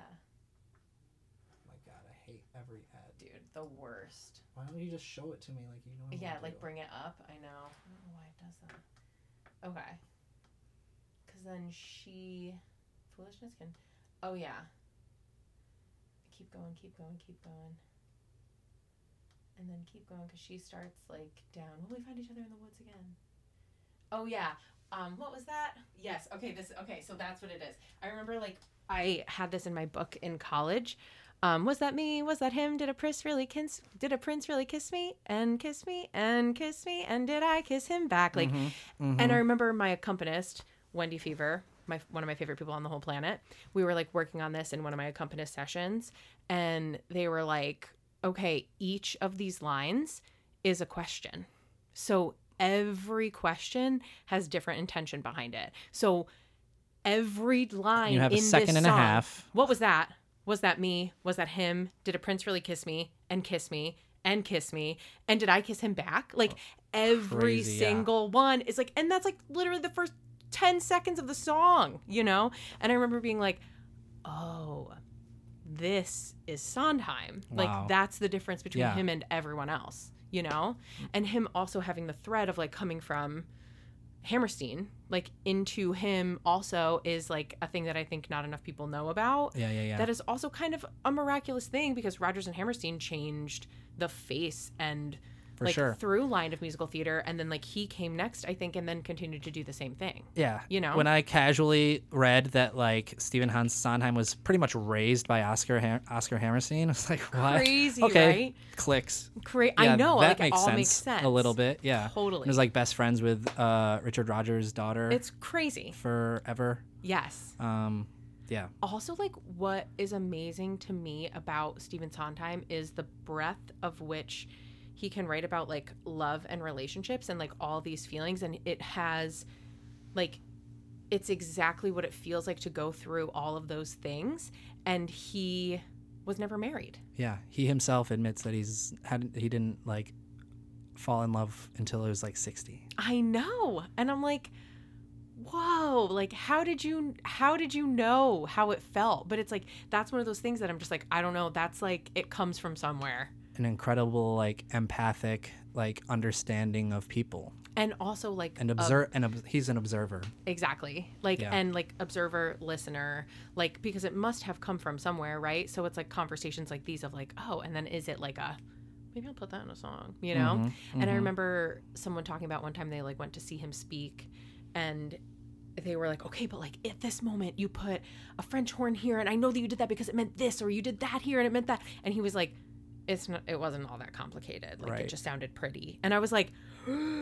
S2: Oh my God, I hate every ad.
S1: Dude, the worst.
S2: Why don't you just show it to me like you normally
S1: Yeah,
S2: do?
S1: like bring it up. I know. I don't know why it does that. Okay. Because then she... Foolishness can... Oh, yeah. Keep going, keep going, keep going. And then keep going because she starts, like, down. Will we find each other in the woods again? Oh, yeah. Um, what was that? Yes. Okay, this... Okay, so that's what it is. I remember, like, I had this in my book in college. Um, was that me? Was that him? Did a prince really kiss? Did a prince really kiss me and kiss me and kiss me? And did I kiss him back? Like,
S2: Mm-hmm, mm-hmm.
S1: and I remember my accompanist, Wendy Fever, my one of my favorite people on the whole planet. We were like working on this in one of my accompanist sessions, and they were like, "Okay, each of these lines is a question. So every question has different intention behind it. So every line
S2: You have a
S1: in
S2: second
S1: this
S2: and a
S1: song-
S2: half.
S1: What was that? Was that me? Was that him? Did a prince really kiss me and kiss me and kiss me? And did I kiss him back? Like every
S2: Crazy, yeah.
S1: single one is like, and that's like literally the first ten seconds of the song, you know? And I remember being like, oh, this is Sondheim.
S2: Wow.
S1: Like that's the difference between
S2: Yeah.
S1: him and everyone else, you know? And him also having the thread of like coming from Hammerstein, like into him also is like a thing that I think not enough people know about.
S2: Yeah, yeah, yeah.
S1: That is also kind of a miraculous thing because Rodgers and Hammerstein changed the face and
S2: For
S1: like
S2: sure.
S1: through line of musical theater, and then like he came next, I think, and then continued to do the same thing.
S2: Yeah.
S1: You know?
S2: When I casually read that like Stephen Hans Sondheim was pretty much raised by Oscar Ham- Oscar Hammerstein, I was like, what?
S1: Crazy,
S2: okay.
S1: right?
S2: Clicks.
S1: Cra-
S2: Yeah,
S1: I know,
S2: that
S1: like
S2: makes
S1: it all
S2: sense
S1: makes sense
S2: a little bit. Yeah.
S1: Totally.
S2: He was like best friends with uh, Richard Rodgers' daughter
S1: It's crazy.
S2: forever.
S1: Yes.
S2: Um, yeah.
S1: Also, like, what is amazing to me about Stephen Sondheim is the breadth of which he can write about, like, love and relationships and, like, all these feelings. And it has, like, it's exactly what it feels like to go through all of those things. And he was never married.
S2: Yeah. He himself admits that he's hadn't he didn't like fall in love until he was like sixty.
S1: I know. And I'm like, whoa, like, how did you, how did you know how it felt? But it's like, that's one of those things that I'm just like, I don't know. That's like, it comes from somewhere.
S2: An incredible like empathic like understanding of people
S1: And also like
S2: and
S1: a-
S2: observe and ob- he's an observer.
S1: exactly. Like,
S2: Yeah.
S1: and like observer, listener, like, because it must have come from somewhere, right? So it's like conversations like these of like, oh, and then is it like a, maybe I'll put that in a song, you know?
S2: Mhm,
S1: And I
S2: mhm.
S1: remember someone talking about one time they like went to see him speak and they were like, okay, but like at this moment you put a French horn here and I know that you did that because it meant this, or you did that here and it meant that. And he was like, it's not, it wasn't all that complicated. Like
S2: Right.
S1: it just sounded pretty. And I was like,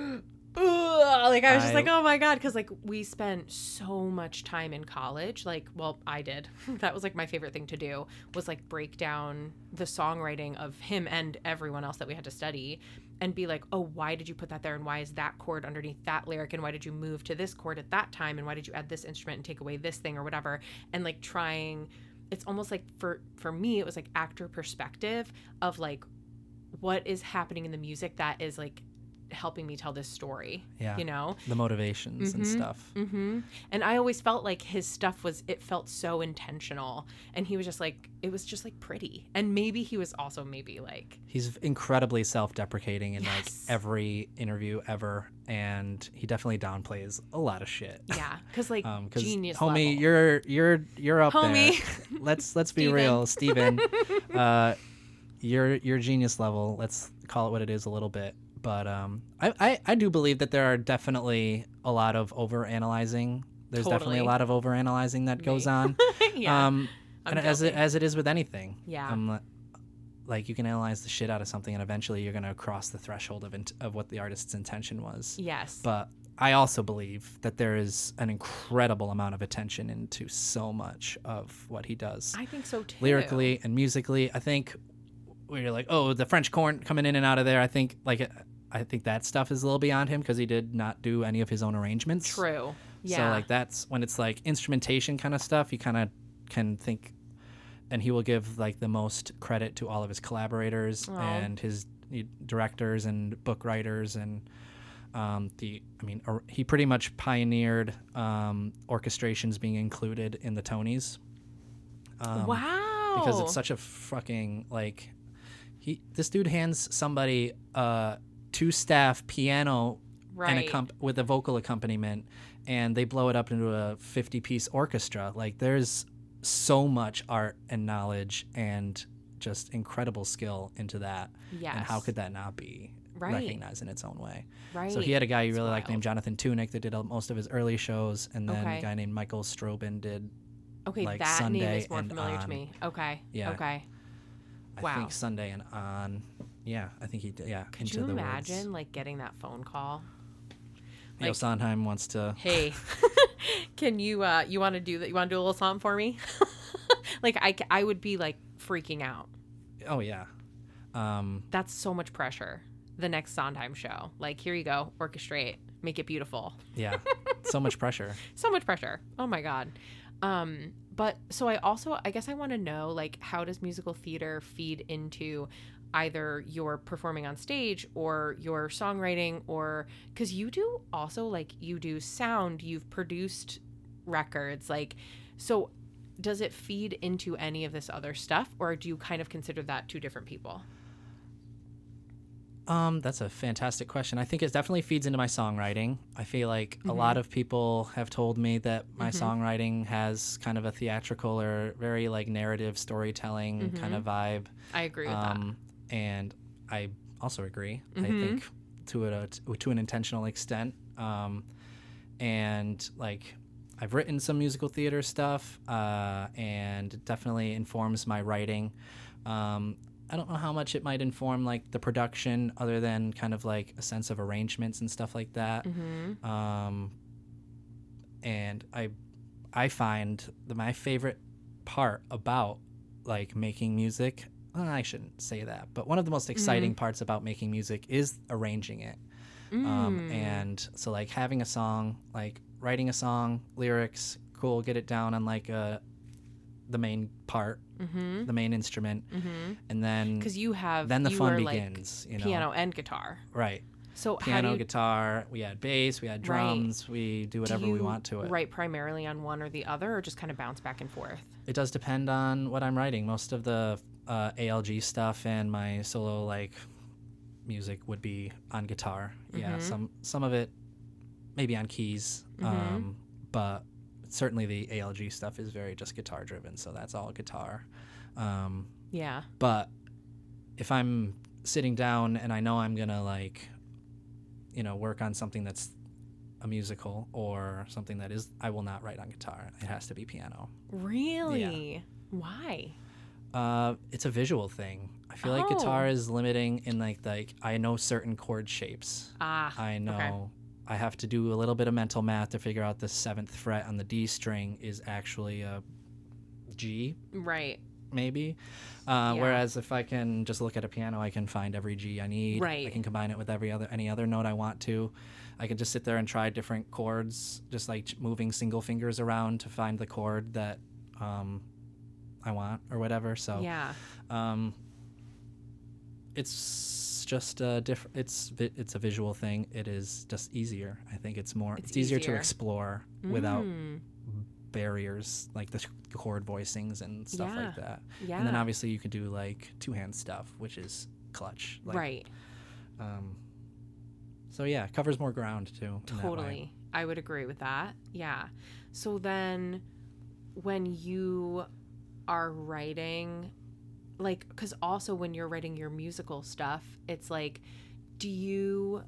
S1: Ugh, like I was just
S2: I-
S1: like, oh my god, because like we spent so much time in college. Like, well, I did. That was like my favorite thing to do was like break down the songwriting of him and everyone else that we had to study, and be like, oh, why did you put that there, and why is that chord underneath that lyric, and why did you move to this chord at that time, and why did you add this instrument and take away this thing or whatever, and like trying. It's almost like for for me, it was like actor perspective of like what is happening in the music that is like helping me tell this story.
S2: Yeah.
S1: You know?
S2: The motivations and stuff.
S1: Mm-hmm. And I always felt like his stuff was, it felt so intentional. And he was just like, it was just like pretty. And maybe he was also maybe like.
S2: He's incredibly self-deprecating in
S1: Yes.
S2: like every interview ever. And he definitely downplays a lot of shit.
S1: Yeah. Cause like
S2: Um, cause
S1: genius
S2: homie,
S1: level.
S2: you're, you're, you're up
S1: Homie.
S2: there. Let's, let's be
S1: Steven.
S2: real. Steven, uh, you're, you're genius level. Let's call it what it is a little bit. But um, I, I, I do believe that there are definitely a lot of over analyzing. There's definitely
S1: Totally.
S2: a lot of over analyzing that goes
S1: Me.
S2: on.
S1: Yeah.
S2: Um,
S1: I'm
S2: and as it
S1: guilty.
S2: as it is with anything.
S1: Yeah.
S2: Um, li- like you can analyze the shit out of something, and eventually you're gonna cross the threshold of int- of what the artist's intention was.
S1: Yes.
S2: But I also believe that there is an incredible amount of attention into so much of what he does,
S1: I think so too.
S2: lyrically and musically. I think where you're like, oh, the French corn coming in and out of there. I think like I think that stuff is a little beyond him because he did not do any of his own arrangements.
S1: True. Yeah.
S2: So like that's when it's like instrumentation kind of stuff. You kind of can think, and he will give like the most credit to all of his collaborators
S1: Aw.
S2: and his uh, directors and book writers and um, the. I mean, or, he pretty much pioneered um, orchestrations being included in the Tonys. Um,
S1: wow.
S2: Because it's such a fucking like, he this dude hands somebody uh two staff piano
S1: right.
S2: and accomp- with a vocal accompaniment, and they blow it up into a fifty piece orchestra. Like there's so much art and knowledge and just incredible skill into that.
S1: Yes.
S2: And how could that not be
S1: Right.
S2: recognized in its own way?
S1: Right.
S2: So he had a guy you
S1: It's
S2: really liked
S1: wild.
S2: named Jonathan Tunick that did uh, most of his early shows, and then
S1: Okay.
S2: a guy named Michael Strobin did.
S1: Okay,
S2: like
S1: that name
S2: Sunday
S1: is more
S2: and
S1: familiar to
S2: On.
S1: me. Okay.
S2: Yeah.
S1: Okay.
S2: I
S1: Wow.
S2: think Sunday and On. Yeah, I think he did. Yeah.
S1: Could
S2: into
S1: you
S2: the
S1: imagine
S2: Woods.
S1: like getting that phone call?
S2: Yo,
S1: like-
S2: Sondheim wants to.
S1: Hey, can you uh you want to do that? You want to do a little something for me? Like I c- I would be like freaking out.
S2: Oh yeah. Um,
S1: That's so much pressure. The next Sondheim show. Like here you go, orchestrate, make it beautiful.
S2: yeah. So much pressure.
S1: So much pressure. Oh my god. Um but so I also I guess I want to know like how does musical theater feed into either your performing on stage or your songwriting, or cuz you do also like you do sound, you've produced records, like so does it feed into any of this other stuff, or do you kind of consider that two different people?
S2: Um, that's a fantastic question. I think it definitely feeds into my songwriting. I feel like a lot of people have told me that my songwriting has kind of a theatrical or very like narrative storytelling kind of vibe.
S1: I agree with
S2: Um, and I also agree. I think to a to an intentional extent. Um, and like I've written some musical theater stuff, uh, and it definitely informs my writing. Um, I don't know how much it might inform like the production, other than kind of like a sense of arrangements and stuff like that.
S1: Mm-hmm.
S2: Um, and I, I find that my favorite part about like making music. Well, I shouldn't say that, but one of the most exciting parts about making music is arranging it. Um, and so like having a song, like writing a song, lyrics, cool, get it down on like a, the main part,
S1: Mm-hmm.
S2: the main instrument,
S1: Mm-hmm.
S2: and then
S1: Because you have
S2: then the
S1: you
S2: fun
S1: were, like,
S2: begins. You know,
S1: piano and guitar.
S2: right?
S1: So how
S2: Piano,
S1: do you,
S2: guitar. We had bass. We had
S1: Right.
S2: drums. We do
S1: do
S2: whatever we
S1: you
S2: want to it.
S1: write primarily on one or the other, or just kind of bounce back and forth?
S2: It does depend on what I'm writing. Most of the uh, A L G stuff and my solo like music would be on guitar. Yeah,
S1: Mhm.
S2: some some of it maybe on keys,
S1: Mhm.
S2: um, but certainly the A L G stuff is very just guitar driven. So that's all guitar. Um,
S1: Yeah.
S2: but if I'm sitting down and I know I'm gonna like, you know, work on something that's a musical or something that is, I will not write on guitar. It has to be piano.
S1: Really? Why?
S2: Uh, it's a visual thing. I feel like
S1: Oh.
S2: guitar is limiting in like like I know certain chord shapes.
S1: Ah.
S2: I know I have to do a little bit of mental math to figure out the seventh fret on the D string is actually a G.
S1: Right.
S2: Maybe. Uh,
S1: Yeah.
S2: Whereas if I can just look at a piano, I can find every G I need.
S1: Right.
S2: I can combine it with every other any other note I want to. I can just sit there and try different chords, just like moving single fingers around to find the chord that um, I want or whatever. So
S1: Yeah.
S2: um, it's just a different. It's vi- it's a visual thing. It is just easier. I think it's more. It's,
S1: It's
S2: easier, to
S1: easier.
S2: explore without
S1: Mm.
S2: barriers like the chord voicings and stuff
S1: Yeah.
S2: like that.
S1: Yeah.
S2: And then obviously you could do like two hand stuff, which is clutch. Like,
S1: right.
S2: Um, so yeah, it covers more ground too. in that way.
S1: Totally. I would agree with that. Yeah. So then when you are writing, like, because also when you're writing your musical stuff, it's like, do you,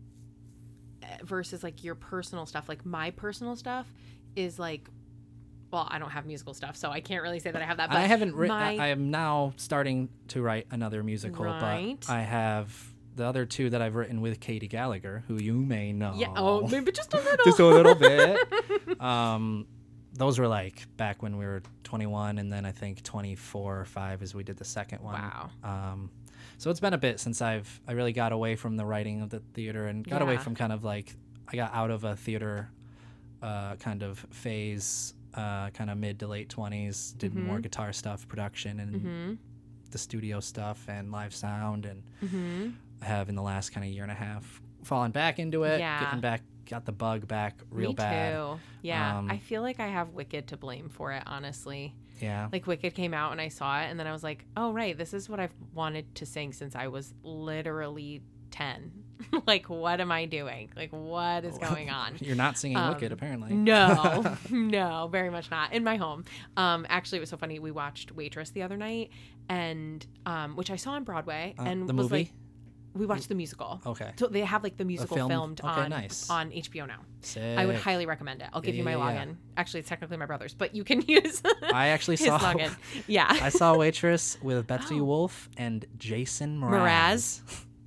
S1: versus like your personal stuff, like my personal stuff is like, well, I don't have musical stuff, so I can't really say that I have that. But
S2: I haven't written.
S1: my-
S2: I am now starting to write another musical,
S1: Right.
S2: but I have the other two that I've written with Katie Gallagher, who you may know.
S1: Yeah. Oh, maybe just a little.
S2: just a little bit. Um, those were like back when we were twenty-one, and then I think twenty-four or five as we did the second one.
S1: Wow.
S2: Um, so it's been a bit since I've I really got away from the writing of the theater and got away
S1: Yeah.
S2: from kind of like I got out of a theater uh, kind of phase, uh, kind of mid to late twenties. Did
S1: Mhm.
S2: more guitar stuff, production, and
S1: Mm-hmm.
S2: the studio stuff and live sound, and
S1: Mm-hmm.
S2: I have in the last kind of year and a half fallen back into it,
S1: Yeah.
S2: getting back, got the bug back real
S1: Me
S2: bad.
S1: too. Yeah.
S2: Um,
S1: I feel like I have Wicked to blame for it, honestly.
S2: Yeah.
S1: Like Wicked came out and I saw it and then I was like, oh, right, this is what I've wanted to sing since I was literally ten. Like, what am I doing? Like, what is going on?
S2: You're not singing
S1: Um,
S2: Wicked, apparently.
S1: No, no, very much not. In my home. Um, actually, it was so funny. We watched Waitress the other night, and um, which I saw on Broadway,
S2: Uh,
S1: and
S2: the
S1: was
S2: movie?
S1: like, we watched the musical.
S2: Okay.
S1: So they have like the musical
S2: film?
S1: filmed
S2: Okay,
S1: on
S2: nice.
S1: on H B O now.
S2: Sick.
S1: I would highly recommend it. I'll give
S2: Yeah,
S1: you my
S2: yeah, yeah.
S1: login. Actually, it's technically my brother's, but you can use
S2: I actually
S1: his
S2: saw.
S1: login. Yeah.
S2: I saw Waitress with Betsy
S1: Oh.
S2: Wolfe and Jason
S1: Mraz?
S2: Mraz.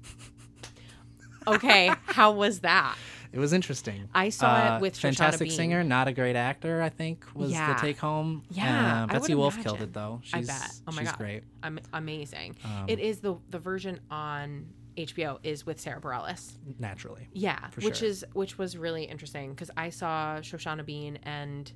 S1: Okay, how was that?
S2: It was interesting.
S1: I saw
S2: Uh,
S1: it with Shoshana
S2: fantastic
S1: Bean.
S2: singer, not a great actor. I think was
S1: Yeah.
S2: the take home.
S1: Yeah,
S2: Uh,
S1: I
S2: Betsy
S1: would
S2: Wolfe
S1: imagine.
S2: killed it though. She's,
S1: I bet. Oh my
S2: she's
S1: God.
S2: great.
S1: Am- amazing.
S2: Um,
S1: It is the the version on H B O is with Sarah Bareilles.
S2: Naturally.
S1: Yeah,
S2: For
S1: which
S2: sure.
S1: is which was really interesting because I saw Shoshana Bean and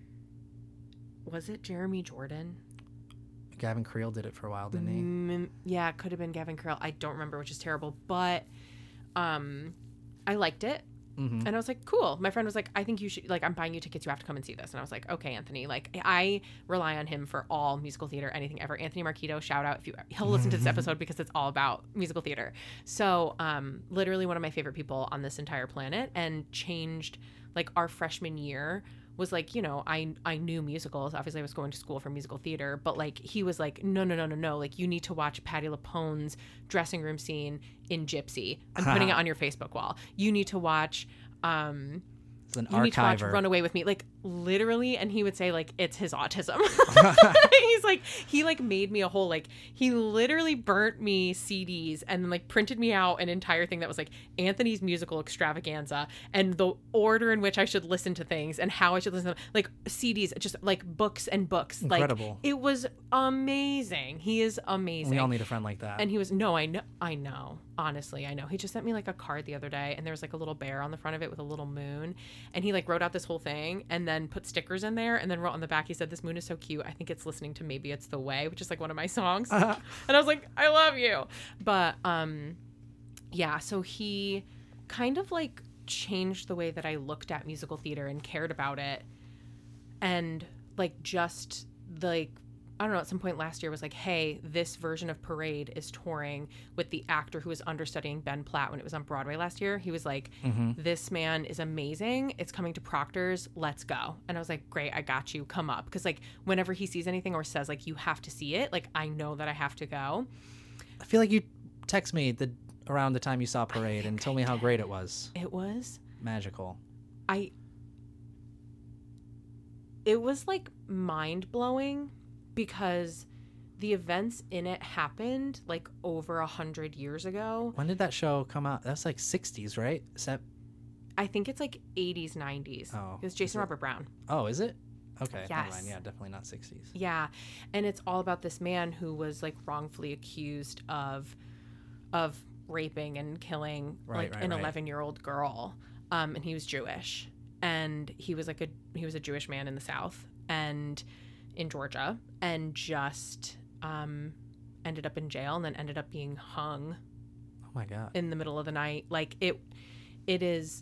S1: was it Jeremy Jordan?
S2: Gavin Creel did it for a while, didn't he?
S1: Mm, yeah, it could have been Gavin Creel. I don't remember, which is terrible, but um, I liked it.
S2: Mm-hmm.
S1: And I was like, cool. My friend was like, I think you should, like, I'm buying you tickets. You have to come and see this. And I was like, okay, Anthony. Like, I rely on him for all musical theater, anything ever. Anthony Marquito, shout out if you, he'll listen to this episode because it's all about musical theater. So, um, literally one of my favorite people on this entire planet, and changed, like, our freshman year was like, you know, I I knew musicals. Obviously, I was going to school for musical theater, but like he was like, no, no, no, no, no. Like, you need to watch Patti LuPone's dressing room scene in Gypsy. I'm putting it on your Facebook wall. You need to watch. Um,
S2: It's an
S1: you need to watch
S2: archiver.
S1: Run Away with Me, like literally. And he would say like it's his autism. He's like he like made me a whole like he literally burnt me C Ds and then like printed me out an entire thing that was like Anthony's musical extravaganza and the order in which I should listen to things and how I should listen to them. Like C Ds, just like books and books.
S2: Incredible.
S1: Like it was amazing. He is amazing.
S2: We all need a friend like that.
S1: And he was, no, I know, I know, honestly, I know. He just sent me like a card the other day and there was like a little bear on the front of it with a little moon. And he like wrote out this whole thing and then put stickers in there and then wrote on the back, he said, this moon is so cute. I think it's listening to Maybe It's the Way, which is like one of my songs.
S2: Uh-huh.
S1: And I was like, I love you. But, um, yeah, so he kind of like changed the way that I looked at musical theater and cared about it. And like just like I don't know, at some point last year was like, hey, this version of Parade is touring with the actor who was understudying Ben Platt when it was on Broadway last year. He was like,
S2: Mm-hmm.
S1: this man is amazing. It's coming to Proctor's. Let's go. And I was like, great, I got you. Come up. Because like whenever he sees anything or says like, you have to see it, like I know that I have to go.
S2: I feel like you text me the around the time you saw Parade and told me how great it was.
S1: It was,
S2: Magical.
S1: I, it was like mind blowing because the events in it happened like over a hundred years ago.
S2: When did that show come out? That's like sixties, right? Is that
S1: I think it's like eighties, nineties.
S2: Oh,
S1: It's Jason
S2: is it?
S1: Robert Brown.
S2: Oh, is it? Okay, never
S1: Yes.
S2: mind. Yeah, definitely not sixties.
S1: Yeah. And it's all about this man who was like wrongfully accused of of raping and killing
S2: Right,
S1: like
S2: right,
S1: an
S2: right.
S1: eleven-year-old girl. Um and he was Jewish. And he was like a he was a Jewish man in the South and in Georgia, and just um ended up in jail and then ended up being hung
S2: Oh my god.
S1: in the middle of the night. Like it it is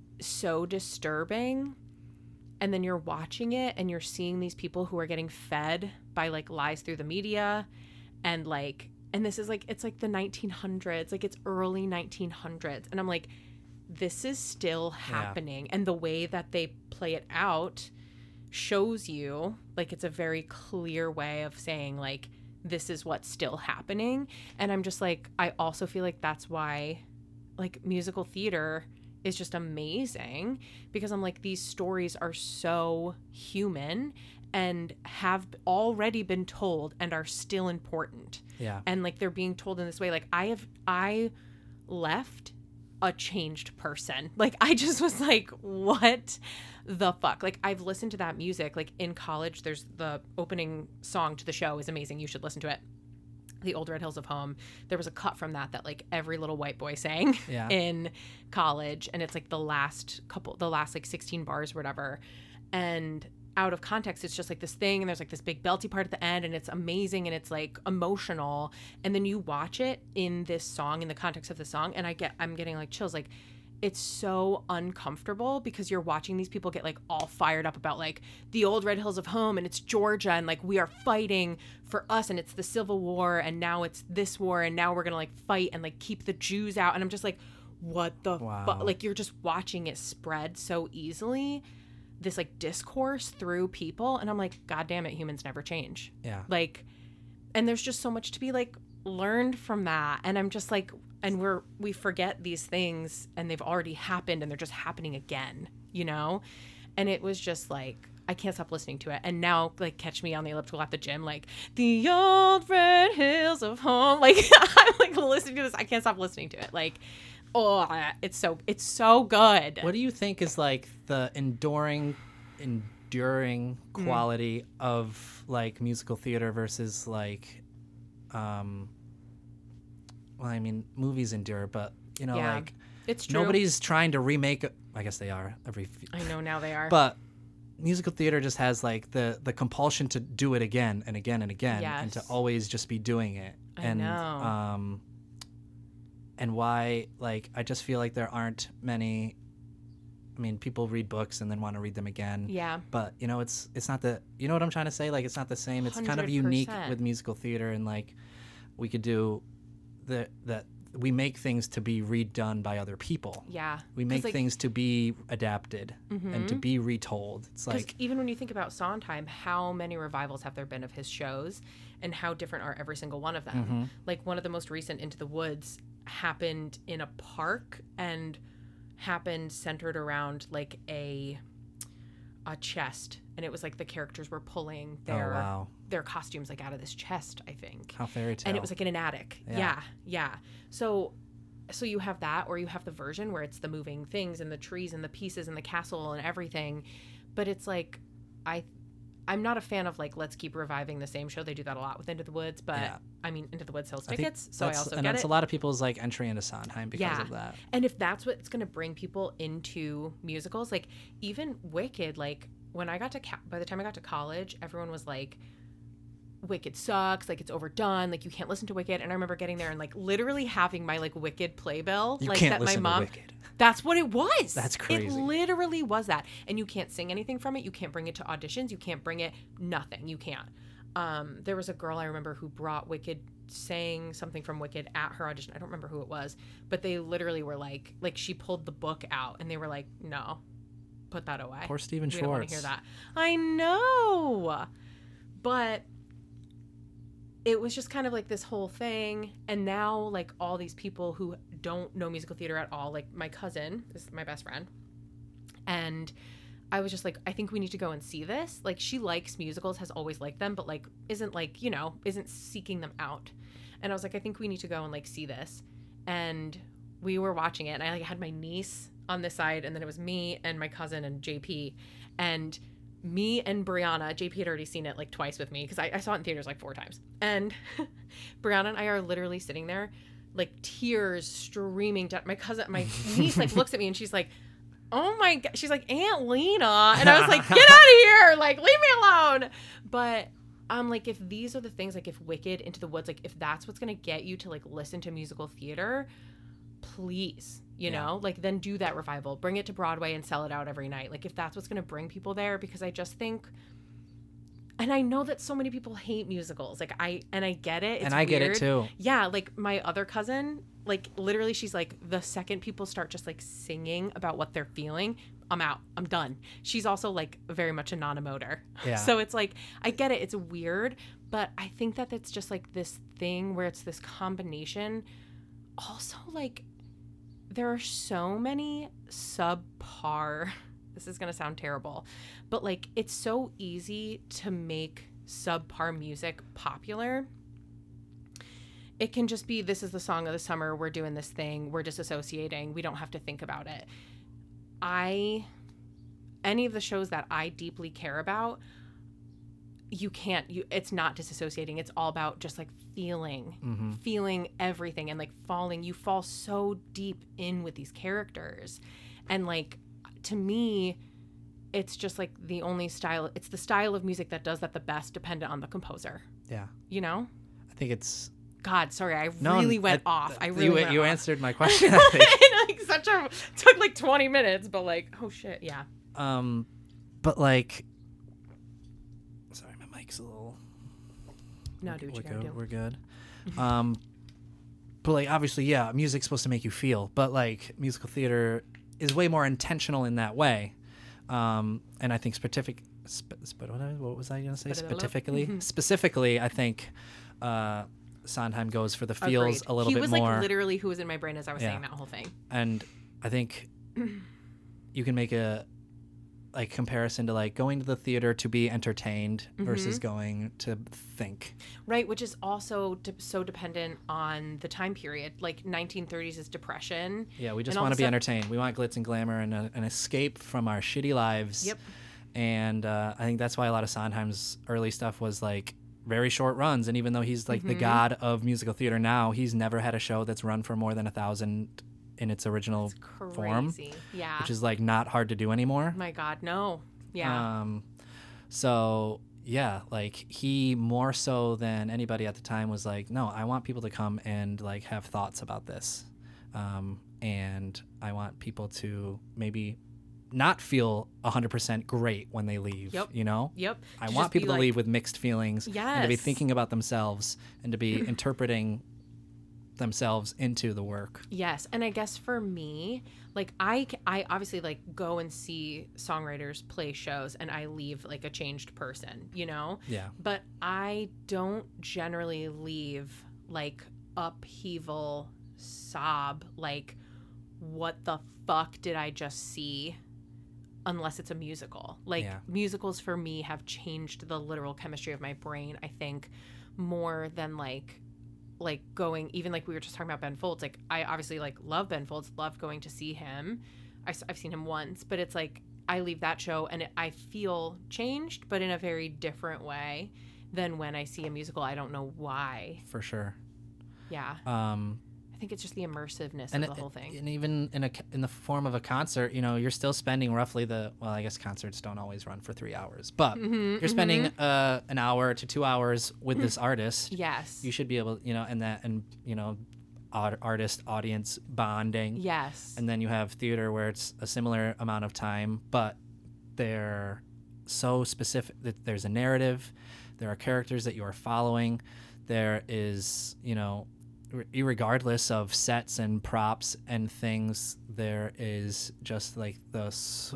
S1: so disturbing. And then you're watching it and you're seeing these people who are getting fed by like lies through the media, and like, and this is like, it's like the nineteen hundreds, like it's early nineteen hundreds. And I'm like, this is still happening. Yeah. And the way that they play it out shows you like, it's a very clear way of saying like, this is what's still happening. And I'm just like, I also feel like that's why like musical theater is just amazing, because I'm like, these stories are so human and have already been told and are still important.
S2: Yeah.
S1: And like, they're being told in this way. Like I have, I left a changed person. Like I just was like, what the fuck? Like I've listened to that music, like in college, there's the opening song to the show is amazing. You should listen to it. The Old Red Hills of Home. There was a cut from that that like every little white boy sang
S2: yeah.
S1: in college, and it's like the last couple, the last like sixteen bars, or whatever. And out of context, it's just like this thing, and there's like this big belty part at the end, and it's amazing, and it's like emotional. And then you watch it in this song, in the context of the song, and I get, I'm getting like chills. Like it's so uncomfortable because you're watching these people get like all fired up about like the Old Red Hills of Home, and it's Georgia, and like we are fighting for us, and it's the Civil War, and now it's this war, and now we're gonna like fight and like keep the Jews out. And I'm just like, what the
S2: wow.
S1: fuck? Like you're just watching it spread so easily, this like discourse through people, and I'm like, God damn it, humans never change.
S2: Yeah.
S1: Like, and there's just so much to be like learned from that. And I'm just like, and we're we forget these things, and they've already happened, and they're just happening again, you know? And it was just like, I can't stop listening to it. And now like catch me on the elliptical at the gym, like the Old Red Hills of Home. Like I'm like listening to this, I can't stop listening to it. Like, oh, it's so it's so good.
S2: What do you think is like the enduring enduring quality mm. of like musical theater versus like um well, I mean, movies endure, but you know,
S1: yeah,
S2: like
S1: it's true.
S2: Nobody's trying to remake it. I guess they are every few.
S1: I know now they are.
S2: But musical theater just has like the the compulsion to do it again and again and again,
S1: yes.
S2: and to always just be doing it.
S1: I
S2: and
S1: know.
S2: um and why like I just feel like there aren't many. I mean, people read books and then want to read them again.
S1: Yeah.
S2: But you know, it's it's not the you know what I'm trying to say? Like it's not the same. It's
S1: one hundred percent.
S2: kind of unique with musical theater, and like we could do the that we make things to be redone by other people.
S1: Yeah.
S2: We make
S1: like,
S2: things to be adapted
S1: mm-hmm.
S2: and to be retold. It's like
S1: even when you think about Sondheim, how many revivals have there been of his shows, and how different are every single one of them?
S2: Mm-hmm.
S1: Like one of the most recent, Into the Woods, happened in a park and happened centered around like a a chest, and it was like the characters were pulling their
S2: oh, wow.
S1: their costumes like out of this chest, I think.
S2: How fairy tale.
S1: And it was like in an attic.
S2: Yeah.
S1: yeah, yeah. So so you have that, or you have the version where it's the moving things and the trees and the pieces and the castle and everything. But it's like I I'm not a fan of like, let's keep reviving the same show. They do that a lot with Into the Woods, but
S2: yeah.
S1: I mean, Into the Woods sells
S2: I
S1: tickets, so I also
S2: and
S1: get
S2: that's
S1: it.
S2: a lot of people's like entry into Sondheim because
S1: yeah.
S2: of that.
S1: And if that's what's going to bring people into musicals, like even Wicked, like when I got to, ca- by the time I got to college, everyone was like, Wicked sucks, like it's overdone, like you can't listen to Wicked. And I remember getting there and like literally having my like Wicked playbill,
S2: you
S1: like
S2: can't
S1: that
S2: listen
S1: my mom.
S2: To Wicked.
S1: That's what it was.
S2: That's crazy.
S1: It literally was that. And you can't sing anything from it. You can't bring it to auditions. You can't bring it. Nothing. You can't. Um, there was a girl I remember who brought Wicked, sang something from Wicked at her audition. I don't remember who it was, but they literally were like, like she pulled the book out and they were like, no, put that away.
S2: Poor Stephen
S1: we
S2: Schwartz.
S1: don't want to hear that. I know, but it was just kind of like this whole thing. And now like all these people who don't know musical theater at all, like my cousin is my best friend, and I was just like, I think we need to go and see this. Like she likes musicals, has always liked them, but like isn't like, you know, isn't seeking them out. And I was like, I think we need to go and like see this. And we were watching it, and I like had my niece on this side, and then it was me and my cousin and J P. And me and Brianna, J P had already seen it like twice with me because I, I saw it in theaters like four times. And Brianna and I are literally sitting there, like tears streaming down. My cousin, my niece, like looks at me and she's like, "Oh my God." She's like, "Aunt Lena." And I was like, "Get out of here. Like, leave me alone." But I'm like, if these are the things, like if Wicked, Into the Woods, like if that's what's going to get you to like listen to musical theater, please, you yeah. know, like then do that revival, bring it to Broadway and sell it out every night. Like if that's what's going to bring people there, because I just think, and I know that so many people hate musicals. Like I, and I get it. It's
S2: and I
S1: weird.
S2: get it too.
S1: Yeah. Like my other cousin, like literally she's like, the second people start just like singing about what they're feeling, I'm out. I'm done. She's also like very much a non-emoter.
S2: Yeah.
S1: So it's like, I get it. It's weird, but I think that it's just like this thing where it's this combination. Also, like, there are so many subpar, this is going to sound terrible, but like, it's so easy to make subpar music popular. It can just be, this is the song of the summer. We're doing this thing. We're disassociating. We don't have to think about it. I, any of the shows that I deeply care about, you can't, you, it's not disassociating. It's all about just like feeling, mm-hmm. feeling everything and like falling. You fall so deep in with these characters. And like, to me, it's just like the only style, it's the style of music that does that the best, dependent on the composer.
S2: Yeah.
S1: You know?
S2: I think it's,
S1: God, sorry, I
S2: no,
S1: really went
S2: I,
S1: off. I really
S2: you,
S1: went
S2: you
S1: off.
S2: answered my question. I think.
S1: In like such a took like twenty minutes, but like, oh shit, yeah.
S2: Um, but like, sorry, my mic's a little.
S1: No, do what you
S2: we're
S1: gotta
S2: good.
S1: do.
S2: We're good. um, but like, obviously, yeah, music's supposed to make you feel, but like, musical theater is way more intentional in that way. Um, and I think specific, sp- sp- what, what was I gonna say? Specifically, specifically, I think. Uh, Sondheim goes for the feels
S1: Agreed.
S2: a little
S1: he
S2: bit
S1: was,
S2: more.
S1: He was like literally who was in my brain as I was
S2: yeah.
S1: saying that whole thing.
S2: And I think you can make a like comparison to like going to the theater to be entertained mm-hmm. versus going to think.
S1: Right, which is also de- so dependent on the time period. Like nineteen thirties is depression.
S2: Yeah, we just want to be stuff- entertained. We want glitz and glamour and a, an escape from our shitty lives.
S1: Yep.
S2: And uh, I think that's why a lot of Sondheim's early stuff was like very short runs, and even though he's like mm-hmm. the god of musical theater now, he's never had a show that's run for more than a thousand in its original form.
S1: Yeah,
S2: which is like not hard to do anymore.
S1: My God, no. Yeah.
S2: Um, so yeah, like he more so than anybody at the time was like, no, I want people to come and like have thoughts about this, um, and I want people to maybe not feel one hundred percent great when they leave,
S1: yep.
S2: you know?
S1: Yep.
S2: I to want people to like, leave with mixed feelings
S1: yes.
S2: and to be thinking about themselves and to be interpreting themselves into the work.
S1: Yes. And I guess for me, like I, I obviously like go and see songwriters play shows and I leave like a changed person, you know?
S2: Yeah.
S1: But I don't generally leave like upheaval, sob, like what the fuck did I just see? Unless it's a musical. Like yeah. musicals for me have changed the literal chemistry of my brain, I think, more than like like going, even like we were just talking about Ben Folds. Like I obviously like love Ben Folds, love going to see him. I, I've seen him once, but it's like I leave that show and it, I feel changed, but in a very different way than when I see a musical. I don't know why.
S2: For sure.
S1: Yeah.
S2: Um
S1: I think it's just the immersiveness
S2: and
S1: of the
S2: it,
S1: whole thing.
S2: And even in a in the form of a concert, you know, you're still spending roughly the well, I guess concerts don't always run for three hours, but
S1: mm-hmm,
S2: you're spending
S1: mm-hmm.
S2: uh, an hour to two hours with this artist.
S1: Yes,
S2: you should be able, you know, and that and you know, art, artist audience bonding.
S1: Yes,
S2: and then you have theater where it's a similar amount of time, but they're so specific that there's a narrative, there are characters that you are following, there is, you know. Regardless of sets and props and things, there is just like the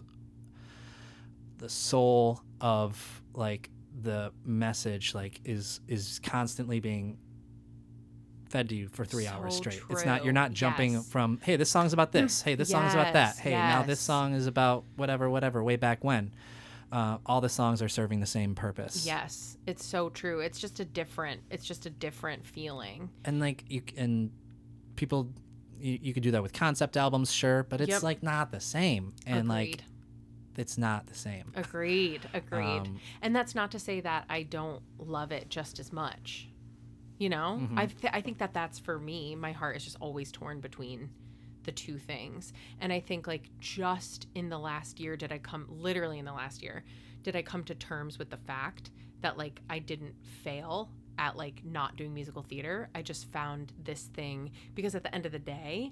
S2: the soul of like the message like is is constantly being fed to you for three
S1: so
S2: hours straight.
S1: True.
S2: It's not you're not jumping
S1: yes.
S2: from hey this song's about this, hey this
S1: yes.
S2: song's about that, hey
S1: yes.
S2: now this song is about whatever whatever way back when. Uh, all the songs are serving the same purpose.
S1: Yes, it's so true. It's just a different. It's just a different feeling.
S2: And like you and people, you, you could do that with concept albums, sure, but it's
S1: Yep.
S2: like not the same. And
S1: Agreed.
S2: like it's not the same.
S1: Agreed. Agreed.
S2: Um,
S1: and that's not to say that I don't love it just as much. You know,
S2: Mhm.
S1: I th- I think that that's for me. My heart is just always torn between the two things. And I think like just in the last year did I come literally in the last year did I come to terms with the fact that like I didn't fail at like not doing musical theater. I just found this thing because at the end of the day,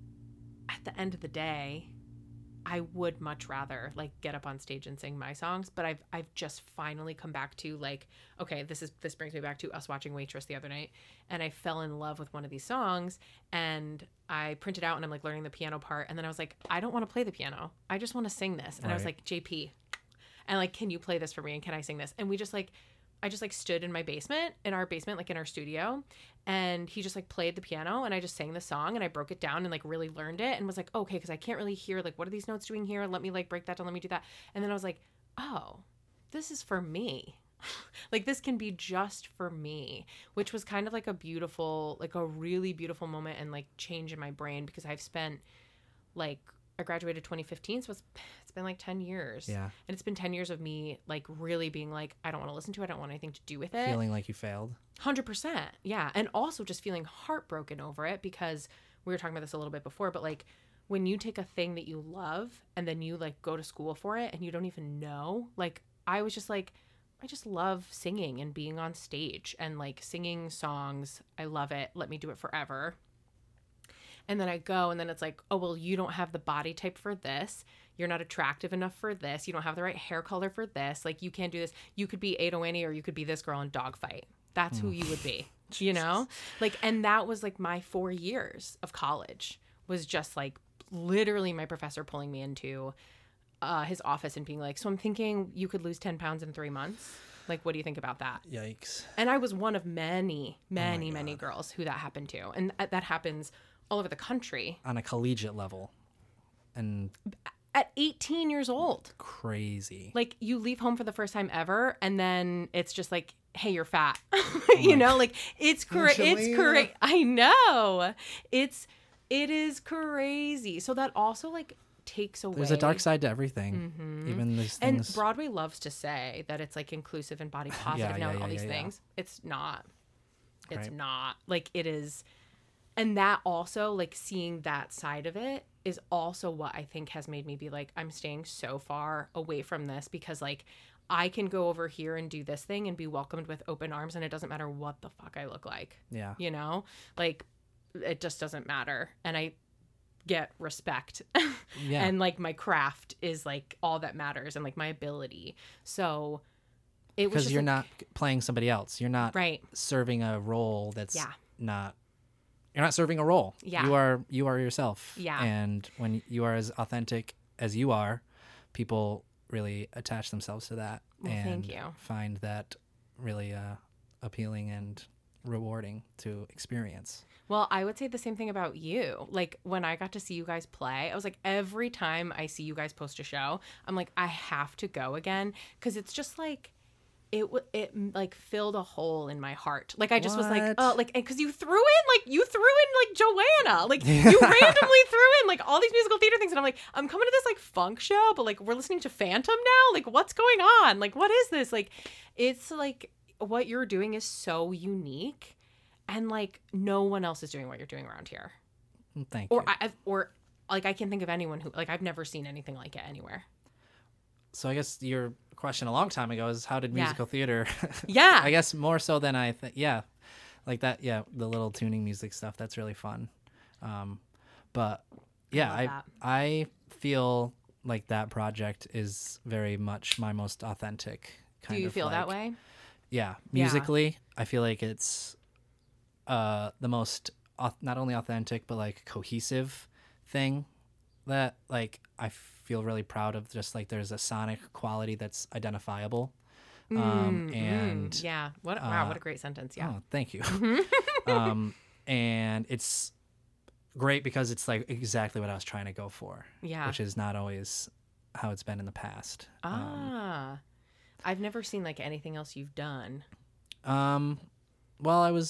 S1: at the end of the day, I would much rather like get up on stage and sing my songs, but I've I've just finally come back to like, okay, this is this brings me back to us watching Waitress the other night, and I fell in love with one of these songs, and I printed out and I'm like learning the piano part, and then I was like, I don't want to play the piano, I just want to sing this, and I was
S2: Right.
S1: like, J P, and like, can you play this for me, and can I sing this? And we just like, I just like stood in my basement, in our basement, like in our studio, and he just like played the piano, and I just sang the song, and I broke it down and like really learned it, and was like, okay, because I can't really hear like what are these notes doing here? Let me like break that down. Let me do that. And then I was like, oh, this is for me. Like this can be just for me, which was kind of like a beautiful, like a really beautiful moment and like change in my brain because I've spent like I graduated twenty fifteen, so it's it's been like ten years.
S2: Yeah.
S1: And it's been ten years of me like really being like, I don't want to listen to it. I don't want anything to do with it.
S2: Feeling like you failed.
S1: one hundred percent. Yeah. And also just feeling heartbroken over it because we were talking about this a little bit before, but like when you take a thing that you love and then you like go to school for it and you don't even know, like I was just like, I just love singing and being on stage and like singing songs. I love it. Let me do it forever. And then I go and then it's like, oh, well, you don't have the body type for this. You're not attractive enough for this. You don't have the right hair color for this. Like you can't do this. You could be Ado Annie or you could be this girl in Dogfight. That's who you would be, you know? Like, and that was like my four years of college was just like literally my professor pulling me into uh, his office and being like, so I'm thinking you could lose ten pounds in three months. Like, what do you think about that?
S2: Yikes.
S1: And I was one of many, many,
S2: Oh my
S1: many
S2: God.
S1: girls who that happened to. And th- that happens all over the country.
S2: On a collegiate level. And
S1: At eighteen years old.
S2: crazy.
S1: Like, you leave home for the first time ever, and then it's just like, hey, you're fat.
S2: Oh
S1: you
S2: my
S1: know, like, it's correct. It's
S2: Angelina.
S1: correct. I know. It's, it is crazy. So that also, like, takes away.
S2: There's a dark side to everything.
S1: Mhm.
S2: Even these
S1: And
S2: things.
S1: Broadway loves to say that it's like inclusive and body positive now
S2: yeah,
S1: and all
S2: yeah,
S1: these
S2: yeah, yeah.
S1: things. It's not. It's
S2: Right.
S1: not. Like it is. And that also, like seeing that side of it is also what I think has made me be like, I'm staying so far away from this because like I can go over here and do this thing and be welcomed with open arms and it doesn't matter what the fuck I look like.
S2: Yeah.
S1: You know? Like it just doesn't matter. And I get respect.
S2: Yeah.
S1: And like my craft is like all that matters and like my ability. So it was
S2: Because
S1: just
S2: you're
S1: like-
S2: not playing somebody else. You're not
S1: right.
S2: serving a role that's
S1: Yeah.
S2: not. You're not serving a role.
S1: Yeah.
S2: You are. You are yourself.
S1: Yeah.
S2: And when you are as authentic as you are, people really attach themselves to that
S1: Well,
S2: and
S1: thank you.
S2: find that really uh, appealing and rewarding to experience.
S1: Well, I would say the same thing about you. Like when I got to see you guys play, I was like, every time I see you guys post a show, I'm like, I have to go again because it's just like it w- it like filled a hole in my heart. Like I just was like,
S2: What?
S1: oh, like because you threw in like you threw in like Joanna, like you randomly threw in like all these musical theater things, and I'm like, I'm coming to this like funk show, but like we're listening to Phantom now. Like what's going on? Like what is this? Like it's like what you're doing is so unique. And like no one else is doing what you're doing around here,
S2: Thank
S1: or
S2: you.
S1: I, or like I can't think of anyone who like I've never seen anything like it anywhere.
S2: So I guess your question a long time ago is how did
S1: Yeah.
S2: musical theater?
S1: Yeah,
S2: I guess more so than I think. Yeah, like that. Yeah, the little tuning music stuff. That's really fun. Um, but yeah,
S1: love
S2: I
S1: that.
S2: I feel like that project is very much my most authentic.
S1: Do
S2: Kind
S1: you
S2: of
S1: feel that
S2: like-
S1: way?
S2: Yeah,
S1: Yeah.
S2: musically, I feel like it's uh the most au- not only authentic but like cohesive thing that like I feel really proud of. Just like there's a sonic quality that's identifiable. Um,
S1: Mm,
S2: and
S1: mm, yeah, what wow,
S2: uh,
S1: what a great sentence. Yeah,
S2: Oh, thank you. um, and it's great because it's like exactly what I was trying to go for,
S1: yeah.
S2: which is not always how it's been in the past.
S1: Ah, I've never seen like anything else you've done.
S2: Um, well, I was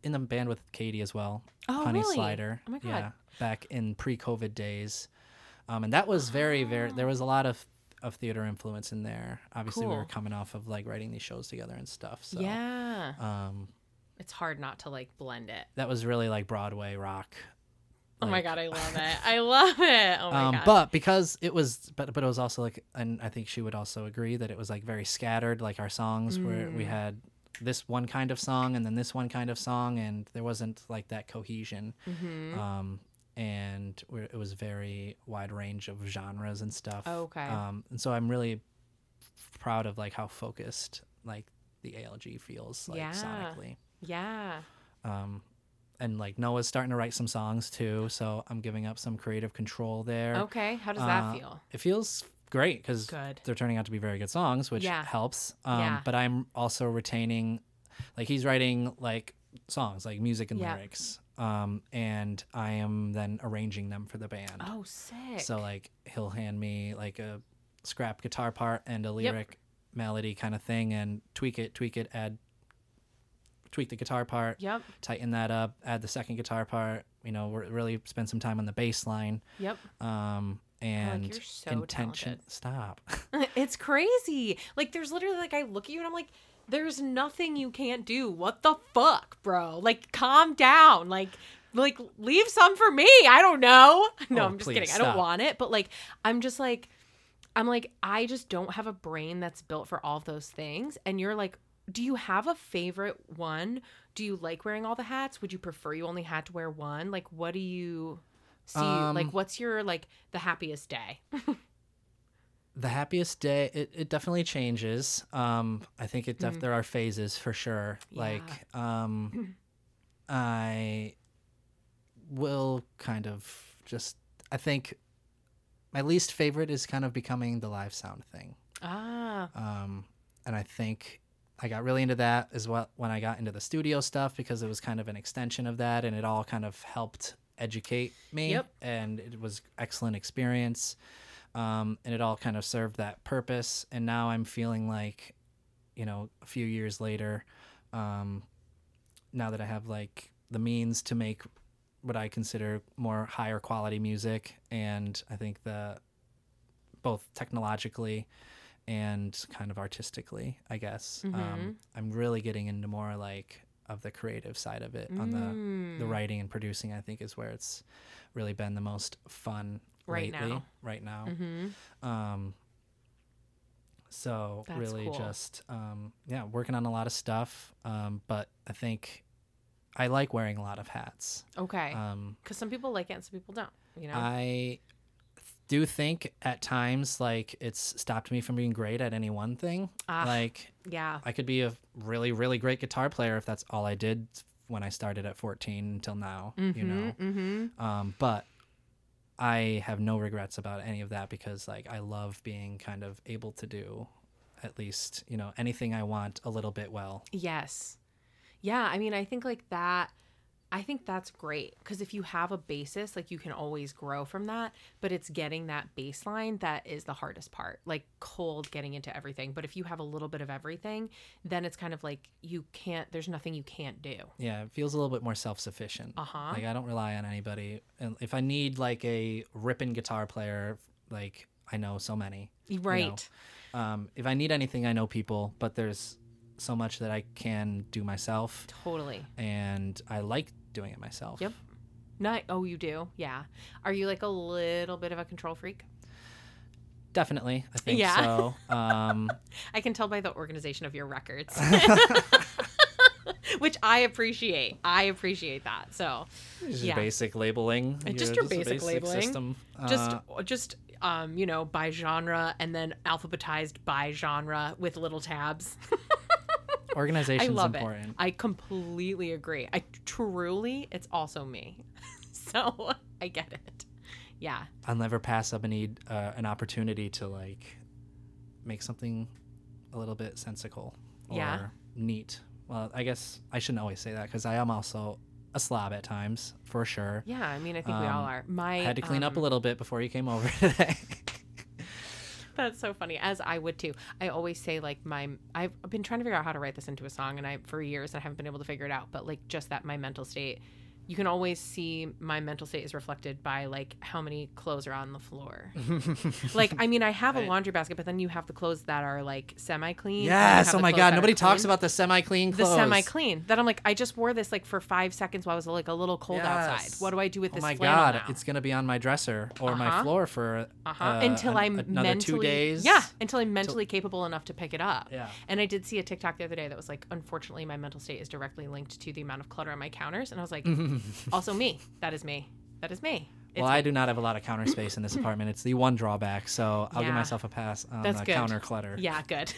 S2: in the band with Katie as well.
S1: Oh,
S2: Honey
S1: really?
S2: Slider.
S1: Oh my God.
S2: Yeah, back in pre-COVID days. Um, and that was very, very, there was a lot of, of theater influence in there. Obviously, we were
S1: Cool.
S2: coming off of like writing these shows together and stuff. So,
S1: Yeah.
S2: um,
S1: It's hard not to like blend it.
S2: that was really like Broadway rock.
S1: Oh my
S2: like-
S1: God, I love it. I love it. Oh my
S2: um,
S1: God.
S2: But because it was, but but it was also like, and I think she would also agree that it was like very scattered. Like our songs, where we
S1: Mm.
S2: had this one kind of song and then this one kind of song, and there wasn't like that cohesion.
S1: Mm-hmm.
S2: Um, and we're, it was very wide range of genres and stuff.
S1: Okay.
S2: Um, and so I'm really f- proud of like how focused like the A L G feels like
S1: Yeah.
S2: sonically.
S1: Yeah.
S2: Um, and like Noah's starting to write some songs too, so I'm giving up some creative control there.
S1: Okay. How does
S2: Uh,
S1: that feel?
S2: It feels great because
S1: Good.
S2: they're turning out to be very good songs, which
S1: Yeah.
S2: helps. Um,
S1: Yeah.
S2: But I'm also retaining, like he's writing like songs, like music and
S1: Yeah.
S2: lyrics, um, and I am then arranging them for the band.
S1: Oh, sick.
S2: So like he'll hand me like a scrap guitar part and a lyric melody kind of thing, and tweak it, tweak it, add, tweak the guitar part,
S1: Yep.
S2: tighten that up, add the second guitar part. You know, we're- really spend some time on the bass line.
S1: Yep.
S2: Um, and
S1: you're so
S2: intention.
S1: talented.
S2: Stop.
S1: It's crazy. Like, there's literally, like, I look at you and I'm like, there's nothing you can't do. What the fuck, bro? Like, calm down. Like, like leave some for me. I don't know. No,
S2: Oh,
S1: I'm just
S2: please,
S1: kidding. I
S2: stop.
S1: don't want it. But, like, I'm just like, I'm like, I just don't have a brain that's built for all of those things. And you're like, do you have a favorite one? Do you like wearing all the hats? Would you prefer you only had to wear one? Like, what do you see?
S2: Um,
S1: like, what's your, like, the happiest day?
S2: The happiest day, it, it definitely changes. Um, I think it def-
S1: Mhm.
S2: there are phases for sure.
S1: Yeah.
S2: Like, um, I will kind of just, I think my least favorite is kind of becoming the live sound thing.
S1: Ah,
S2: Um, and I think I got really into that as well when I got into the studio stuff, because it was kind of an extension of that, and it all kind of helped educate me.
S1: Yep.
S2: And it was excellent experience. Um, and it all kind of served that purpose. And now I'm feeling like, you know, a few years later, um, now that I have like the means to make what I consider more higher quality music, and I think the both technologically and kind of artistically, I guess, um,
S1: Mhm.
S2: I'm really getting into more like of the creative side of it. On the the
S1: Mm.
S2: writing and producing, I think, is where it's really been the most fun
S1: Right
S2: lately.
S1: now.
S2: Right now.
S1: Mm-hmm.
S2: Um, so
S1: That's
S2: really
S1: cool.
S2: just, um, yeah, working on a lot of stuff. Um, but I think I like wearing a lot of hats.
S1: Okay.
S2: Um,
S1: Because some people like it and some people don't, you know?
S2: I do think at times like it's stopped me from being great at any one thing.
S1: Ah,
S2: Like
S1: yeah.
S2: I could be a really, really great guitar player if that's all I did when I started at fourteen until now, you know?
S1: Mm-hmm.
S2: Um, but I have no regrets about any of that, because like I love being kind of able to do at least, you know, anything I want a little bit well.
S1: Yes. Yeah. I mean, I think like that, I think that's great, because if you have a basis, like you can always grow from that, but it's getting that baseline that is the hardest part, like cold getting into everything. But if you have a little bit of everything, then it's kind of like you can't, there's nothing you can't do.
S2: Yeah, it feels a little bit more self-sufficient.
S1: Uh-huh.
S2: Like I don't rely on anybody. And if I need like a ripping guitar player, like I know so many.
S1: Right.
S2: Um, if I need anything, I know people, but there's so much that I can do myself,
S1: Totally.
S2: and I like doing it myself.
S1: Yep. Not, oh, you do? Yeah. Are you like a little bit of a control freak?
S2: Definitely, I think
S1: Yeah.
S2: so. Um,
S1: I can tell by the organization of your records, which I appreciate. I appreciate that. So
S2: just
S1: Yeah.
S2: basic labeling.
S1: Uh, just
S2: you
S1: your
S2: know, a
S1: basic labeling.
S2: system.
S1: just,
S2: Uh,
S1: just, um, you know, by genre and then alphabetized by genre with little tabs. I
S2: organization's
S1: love
S2: important.
S1: it. I completely agree. I truly, it's also me. So I get it. Yeah.
S2: I'll never pass up a need, uh, an opportunity to like make something a little bit sensical or
S1: Yeah.
S2: neat. Well, I guess I shouldn't always say that, because I am also a slob at times, for sure.
S1: Yeah. I mean, I think we all
S2: Um,
S1: are. My
S2: I had to clean up a
S1: um,
S2: little bit before you came over today.
S1: That's so funny, as I would too. I always say like my I've been trying to figure out how to write this into a song, and I for years I haven't been able to figure it out. But like just that my mental state, you can always see my mental state is reflected by like how many clothes are on the floor. Like, I mean, I have a
S2: Right.
S1: laundry basket, but then you have the clothes that are like semi-clean. and you
S2: Yes.
S1: have
S2: Oh
S1: the
S2: my
S1: clothes
S2: God.
S1: that are
S2: Nobody talks
S1: clean.
S2: about the semi-clean
S1: the
S2: clothes.
S1: semi-clean. That I'm like, I just wore this like for five seconds while it was like a little cold outside.
S2: Yes.
S1: What do I do with
S2: Oh
S1: this
S2: my
S1: flannel
S2: God.
S1: now?
S2: It's going to be on my dresser or my
S1: Uh-huh.
S2: floor for
S1: Uh-huh.
S2: uh,
S1: until
S2: an-
S1: I'm
S2: another
S1: mentally,
S2: two days.
S1: yeah, until I'm mentally capable enough to pick it up.
S2: Yeah.
S1: And I did see a TikTok the other day that was like, unfortunately, my mental state is directly linked to the amount of clutter on my counters. And I was like, also me. That is me. That is me. It's
S2: Well, I
S1: me.
S2: do not have a lot of counter space in this apartment. It's the one drawback, so I'll
S1: Yeah.
S2: give myself a pass on
S1: That's
S2: the
S1: good.
S2: counter clutter.
S1: Yeah, good.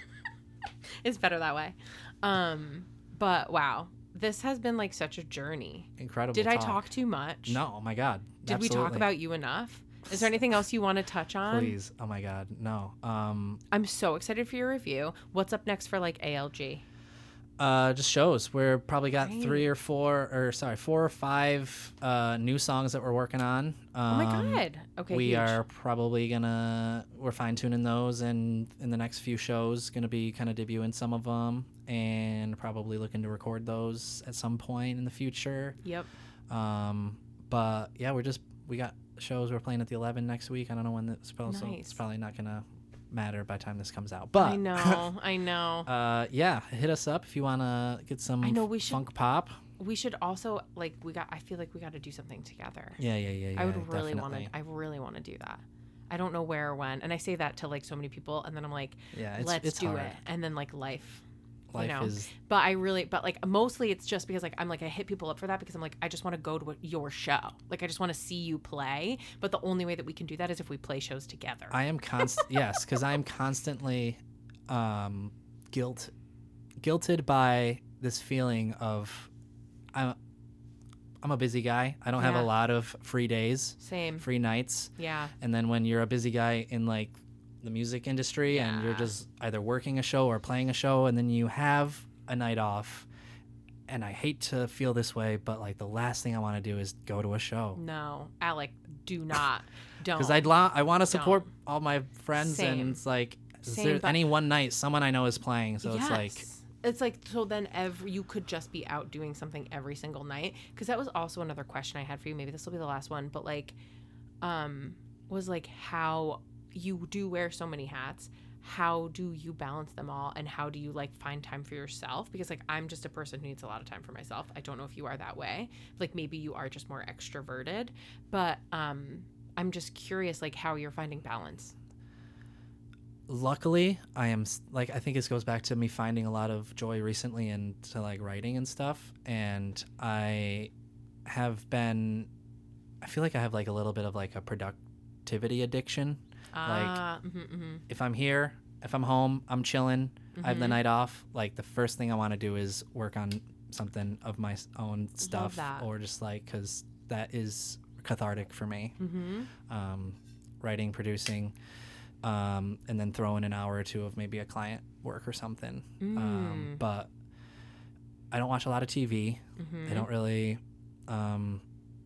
S1: It's better that way. Um, but wow, this has been like such a journey.
S2: Incredible.
S1: Did I
S2: talk.
S1: talk too much?
S2: No. Oh my God.
S1: Did we talk
S2: Absolutely.
S1: about you enough? Is there anything else you want to touch on?
S2: Please. Oh my God. No. Um.
S1: I'm so excited for your review. What's up next for like A L G?
S2: Uh, just shows. We're probably got
S1: Great.
S2: three or four, or sorry, four or five uh, new songs that we're working on. Um,
S1: Oh my God. Okay.
S2: we
S1: huge.
S2: are probably gonna we're fine tuning those, and in the next few shows, gonna be kind of debuting some of them, and probably looking to record those at some point in the future.
S1: Yep.
S2: Um, but yeah, we're just we got shows. We're playing at the eleven next week. I don't know when it's supposed, so
S1: Nice.
S2: it's probably not gonna matter by the time this comes out. But
S1: I know. I know.
S2: uh, yeah, hit us up if you wanna get some
S1: I know we should-
S2: funk pop.
S1: We should also like we got. I feel like we got to do something together.
S2: Yeah, yeah, yeah, yeah.
S1: I would really want to.
S2: definitely.
S1: I really want to do that. I don't know where or when, and I say that to like so many people, and then I'm like,
S2: Yeah, it's,
S1: let's
S2: it's
S1: do
S2: hard.
S1: it, and then like life.
S2: Life
S1: you know,
S2: is
S1: but I really, but like mostly it's just because like I'm like I hit people up for that because I'm like I just want to go to a, your show, like I just want to see you play. But the only way that we can do that is if we play shows together.
S2: I am const yes, because I am constantly um, guilt guilted by this feeling of I'm I'm a busy guy. I don't have
S1: Yeah.
S2: a lot of free days,
S1: Same.
S2: free nights,
S1: Yeah.
S2: and then when you're a busy guy in like the music industry and you're
S1: Yeah.
S2: just either working a show or playing a show, and then you have a night off. And I hate to feel this way, but like the last thing I want to do is go to a show.
S1: No, Alec, do not. Don't.
S2: Because I'd lo- I want to support
S1: Don't.
S2: all my friends,
S1: Same.
S2: and it's like, is
S1: Same,
S2: there
S1: but-
S2: any one night someone I know is playing? So it's like,
S1: Yes. It's like so then every you could just be out doing something every single night, because that was also another question I had for you. Maybe this will be the last one, but like um was like how you do wear so many hats, how do you balance them all, and how do you like find time for yourself? Because like I'm just a person who needs a lot of time for myself. I don't know if you are that way, like maybe you are just more extroverted, but um I'm just curious like how you're finding balance.
S2: luckily, I am s- like, I think this goes back to me finding a lot of joy recently into like writing and stuff. And I have been, I feel like I have like a little bit of like a productivity addiction.
S1: Ah, mhm, mhm.
S2: If I'm here, if I'm home, I'm chilling, I have the
S1: Mhm.
S2: night off, like the first thing I want to do is work on something of my s- own stuff,
S1: that.
S2: or just like, because that is cathartic for me.
S1: Mhm.
S2: Um, writing, producing, um, and then throw in an hour or two of maybe a client work or something. Um,
S1: Mm.
S2: but I don't watch a lot of T V.
S1: Mhm.
S2: I don't really, um,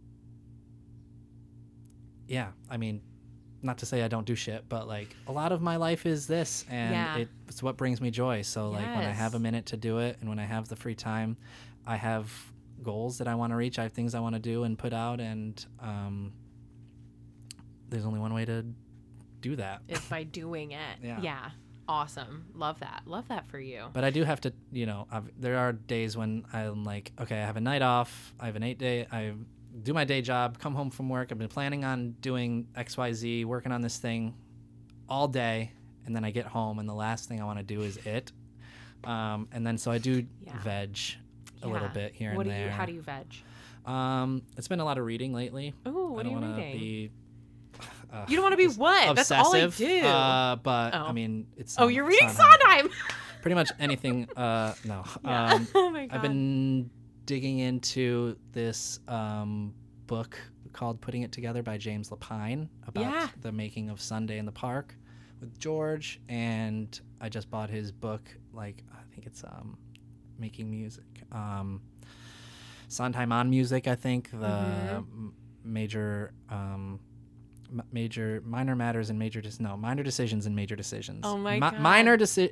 S2: yeah, I mean, not to say I don't do shit, but like a lot of my life is this, and
S1: Yeah.
S2: it, it's what brings me joy. So like when I have a
S1: Yes.
S2: minute to do it, and when I have the free time, I have goals that I want to reach. I have things I want to do and put out, and um, there's only one way to do that.
S1: Is by doing it.
S2: Yeah.
S1: Yeah. Awesome. Love that. Love that for you.
S2: But I do have to, you know, I've, there are days when I'm like, okay, I have a night off. I have an eight day. I do my day job, come home from work. I've been planning on doing X, Y, Z, working on this thing all day. And then I get home, and the last thing I want to do is it. Um, and then so I do
S1: Yeah.
S2: veg a little
S1: Yeah.
S2: bit here
S1: what
S2: and
S1: do
S2: there.
S1: you how do you veg?
S2: Um, it's been a lot of reading lately.
S1: Oh, what
S2: I
S1: are
S2: don't
S1: you
S2: wanna
S1: reading?
S2: be. Uh,
S1: You don't want to be what? That's all I
S2: obsessive,
S1: do.
S2: Uh, but
S1: Oh.
S2: I mean, it's.
S1: oh,
S2: Son-
S1: you're reading
S2: Sondheim.
S1: Sondheim.
S2: Pretty much anything. Uh, no.
S1: Yeah.
S2: Um,
S1: oh my god.
S2: I've been digging into this um, book called "Putting It Together" by James Lapine about
S1: Yeah.
S2: the making of Sunday in the Park with George, and I just bought his book. Like I think it's um, making music. Um, Sondheim on Music, I think the
S1: Mhm.
S2: m- major um, m- major minor matters and major dis- no minor decisions and major decisions.
S1: Oh my
S2: Mi-
S1: God.
S2: Minor deci-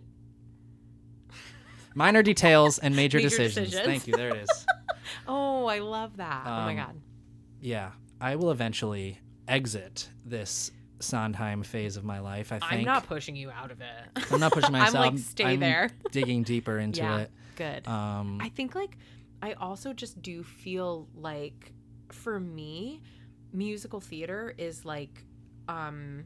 S2: minor details and major,
S1: Major
S2: decisions.
S1: decisions.
S2: Thank you. There it is.
S1: Oh, I love that. Oh my
S2: Um,
S1: God.
S2: Yeah, I will eventually exit this Sondheim phase of my life. I think
S1: I'm not pushing you out of it.
S2: I'm not pushing myself.
S1: I'm like, stay
S2: I'm
S1: there.
S2: digging deeper into
S1: Yeah,
S2: it.
S1: good.
S2: Um,
S1: I think like I also just do feel like for me, musical theater is like um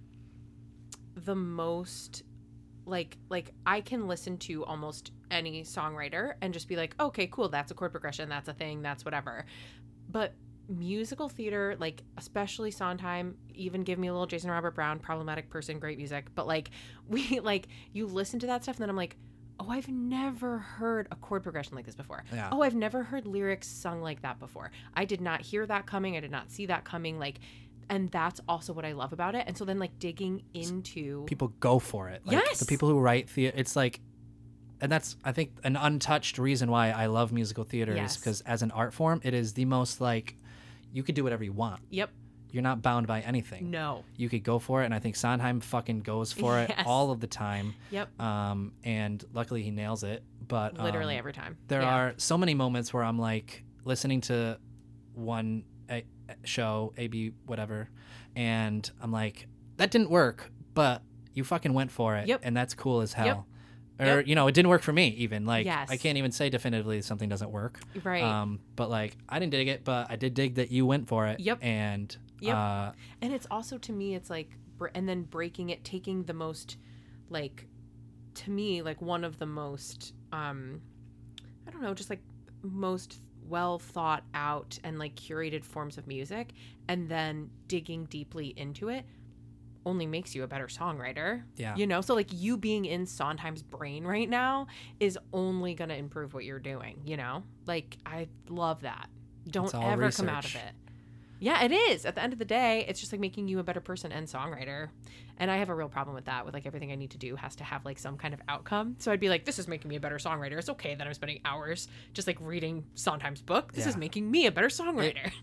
S1: the most like like I can listen to almost any songwriter and just be like, okay, cool, that's a chord progression, that's a thing, that's whatever. But musical theater, like especially Sondheim, even give me a little Jason Robert Brown, problematic person, great music, but like we like you listen to that stuff and then I'm like, oh, I've never heard a chord progression like this before.
S2: Yeah.
S1: Oh, I've never heard lyrics sung like that before. I did not hear that coming. I did not see that coming. Like, and that's also what I love about it. And so then like digging into
S2: people go for it. Like,
S1: Yes.
S2: the people who write theater, it's like, and that's I think an untouched reason why I love musical theater
S1: Yes.
S2: is because as an art form, it is the most like you could do whatever you want.
S1: Yep.
S2: You're not bound by anything.
S1: No.
S2: You could go for it, and I think Sondheim fucking goes for it
S1: Yes.
S2: all of the time.
S1: Yep.
S2: Um, and luckily he nails it. But um,
S1: Literally every time.
S2: there
S1: Yeah.
S2: are so many moments where I'm like listening to one a- a show, A B whatever, and I'm like, that didn't work, but you fucking went for it,
S1: Yep.
S2: and that's cool as hell.
S1: Yep.
S2: Or
S1: Yep.
S2: you know, it didn't work for me even. Like
S1: Yes.
S2: I can't even say definitively something doesn't work.
S1: Right.
S2: Um, but like I didn't dig it, but I did dig that you went for it.
S1: Yep.
S2: And
S1: Yep.
S2: uh,
S1: And it's also to me, it's like, br- and then breaking it, taking the most, like, to me, like one of the most, um, I don't know, just like most well thought out and like curated forms of music, and then digging deeply into it only makes you a better songwriter.
S2: Yeah.
S1: You know, so like you being in Sondheim's brain right now is only going to improve what you're doing, you know? Like, I love that. Don't
S2: It's all
S1: ever come out of
S2: research.
S1: it. Yeah, it is. At the end of the day, it's just like making you a better person and songwriter. And I have a real problem with that, with like everything I need to do has to have like some kind of outcome. So I'd be like, this is making me a better songwriter. It's okay that I'm spending hours just like reading Sondheim's book. This is
S2: Yeah.
S1: making me a better songwriter.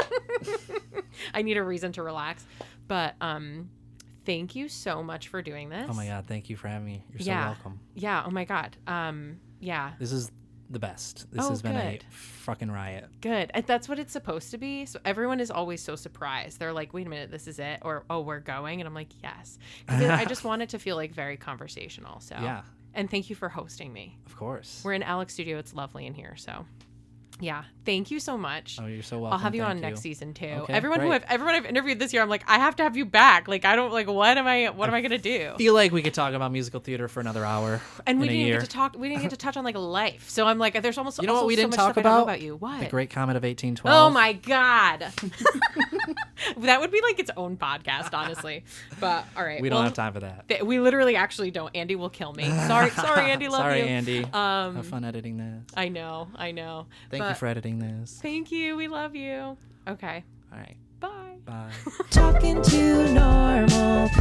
S1: I need a reason to relax. But um thank you so much for doing this.
S2: oh my god, thank you for having me. You're
S1: Yeah.
S2: so welcome.
S1: Yeah, oh my god. Um yeah.
S2: This is the best. This
S1: Oh,
S2: has been
S1: good.
S2: a fucking riot.
S1: Good. And that's what it's supposed to be. So everyone is always so surprised. They're like, wait a minute, this is it? Or, oh, we're going? And I'm like, yes. 'Cause I just want it to feel like very conversational. So,
S2: Yeah,
S1: and thank you for hosting me.
S2: of course.
S1: We're in Alex Studio. It's lovely in here. So, yeah. Thank you so much.
S2: Oh, you're so welcome.
S1: I'll have you
S2: Thank
S1: on next season too.
S2: Okay,
S1: everyone who
S2: great.
S1: I've everyone I've interviewed this year, I'm like, I have to have you back. Like, I don't like what am I what am I gonna do?
S2: Feel like we could talk about musical theater for another hour.
S1: And we
S2: in a
S1: didn't
S2: year.
S1: get to talk. We didn't get to touch on like life. So I'm like, there's almost
S2: You know
S1: also
S2: what we
S1: so
S2: didn't
S1: much
S2: talk
S1: stuff I don't know
S2: about?
S1: about you. What?
S2: The Great Comet of eighteen twelve.
S1: Oh my god. That would be like its own podcast, honestly. But all right,
S2: We don't
S1: well,
S2: have time for that.
S1: th- we literally actually don't. Andy will kill me. Sorry, sorry, Andy. Love
S2: Sorry,
S1: you.
S2: Andy.
S1: Um,
S2: have fun editing this.
S1: I know, I know.
S2: Thank you
S1: but
S2: for editing this.
S1: Thank you. We love you. Okay.
S2: All right.
S1: Bye.
S2: Bye.
S1: Talking to normal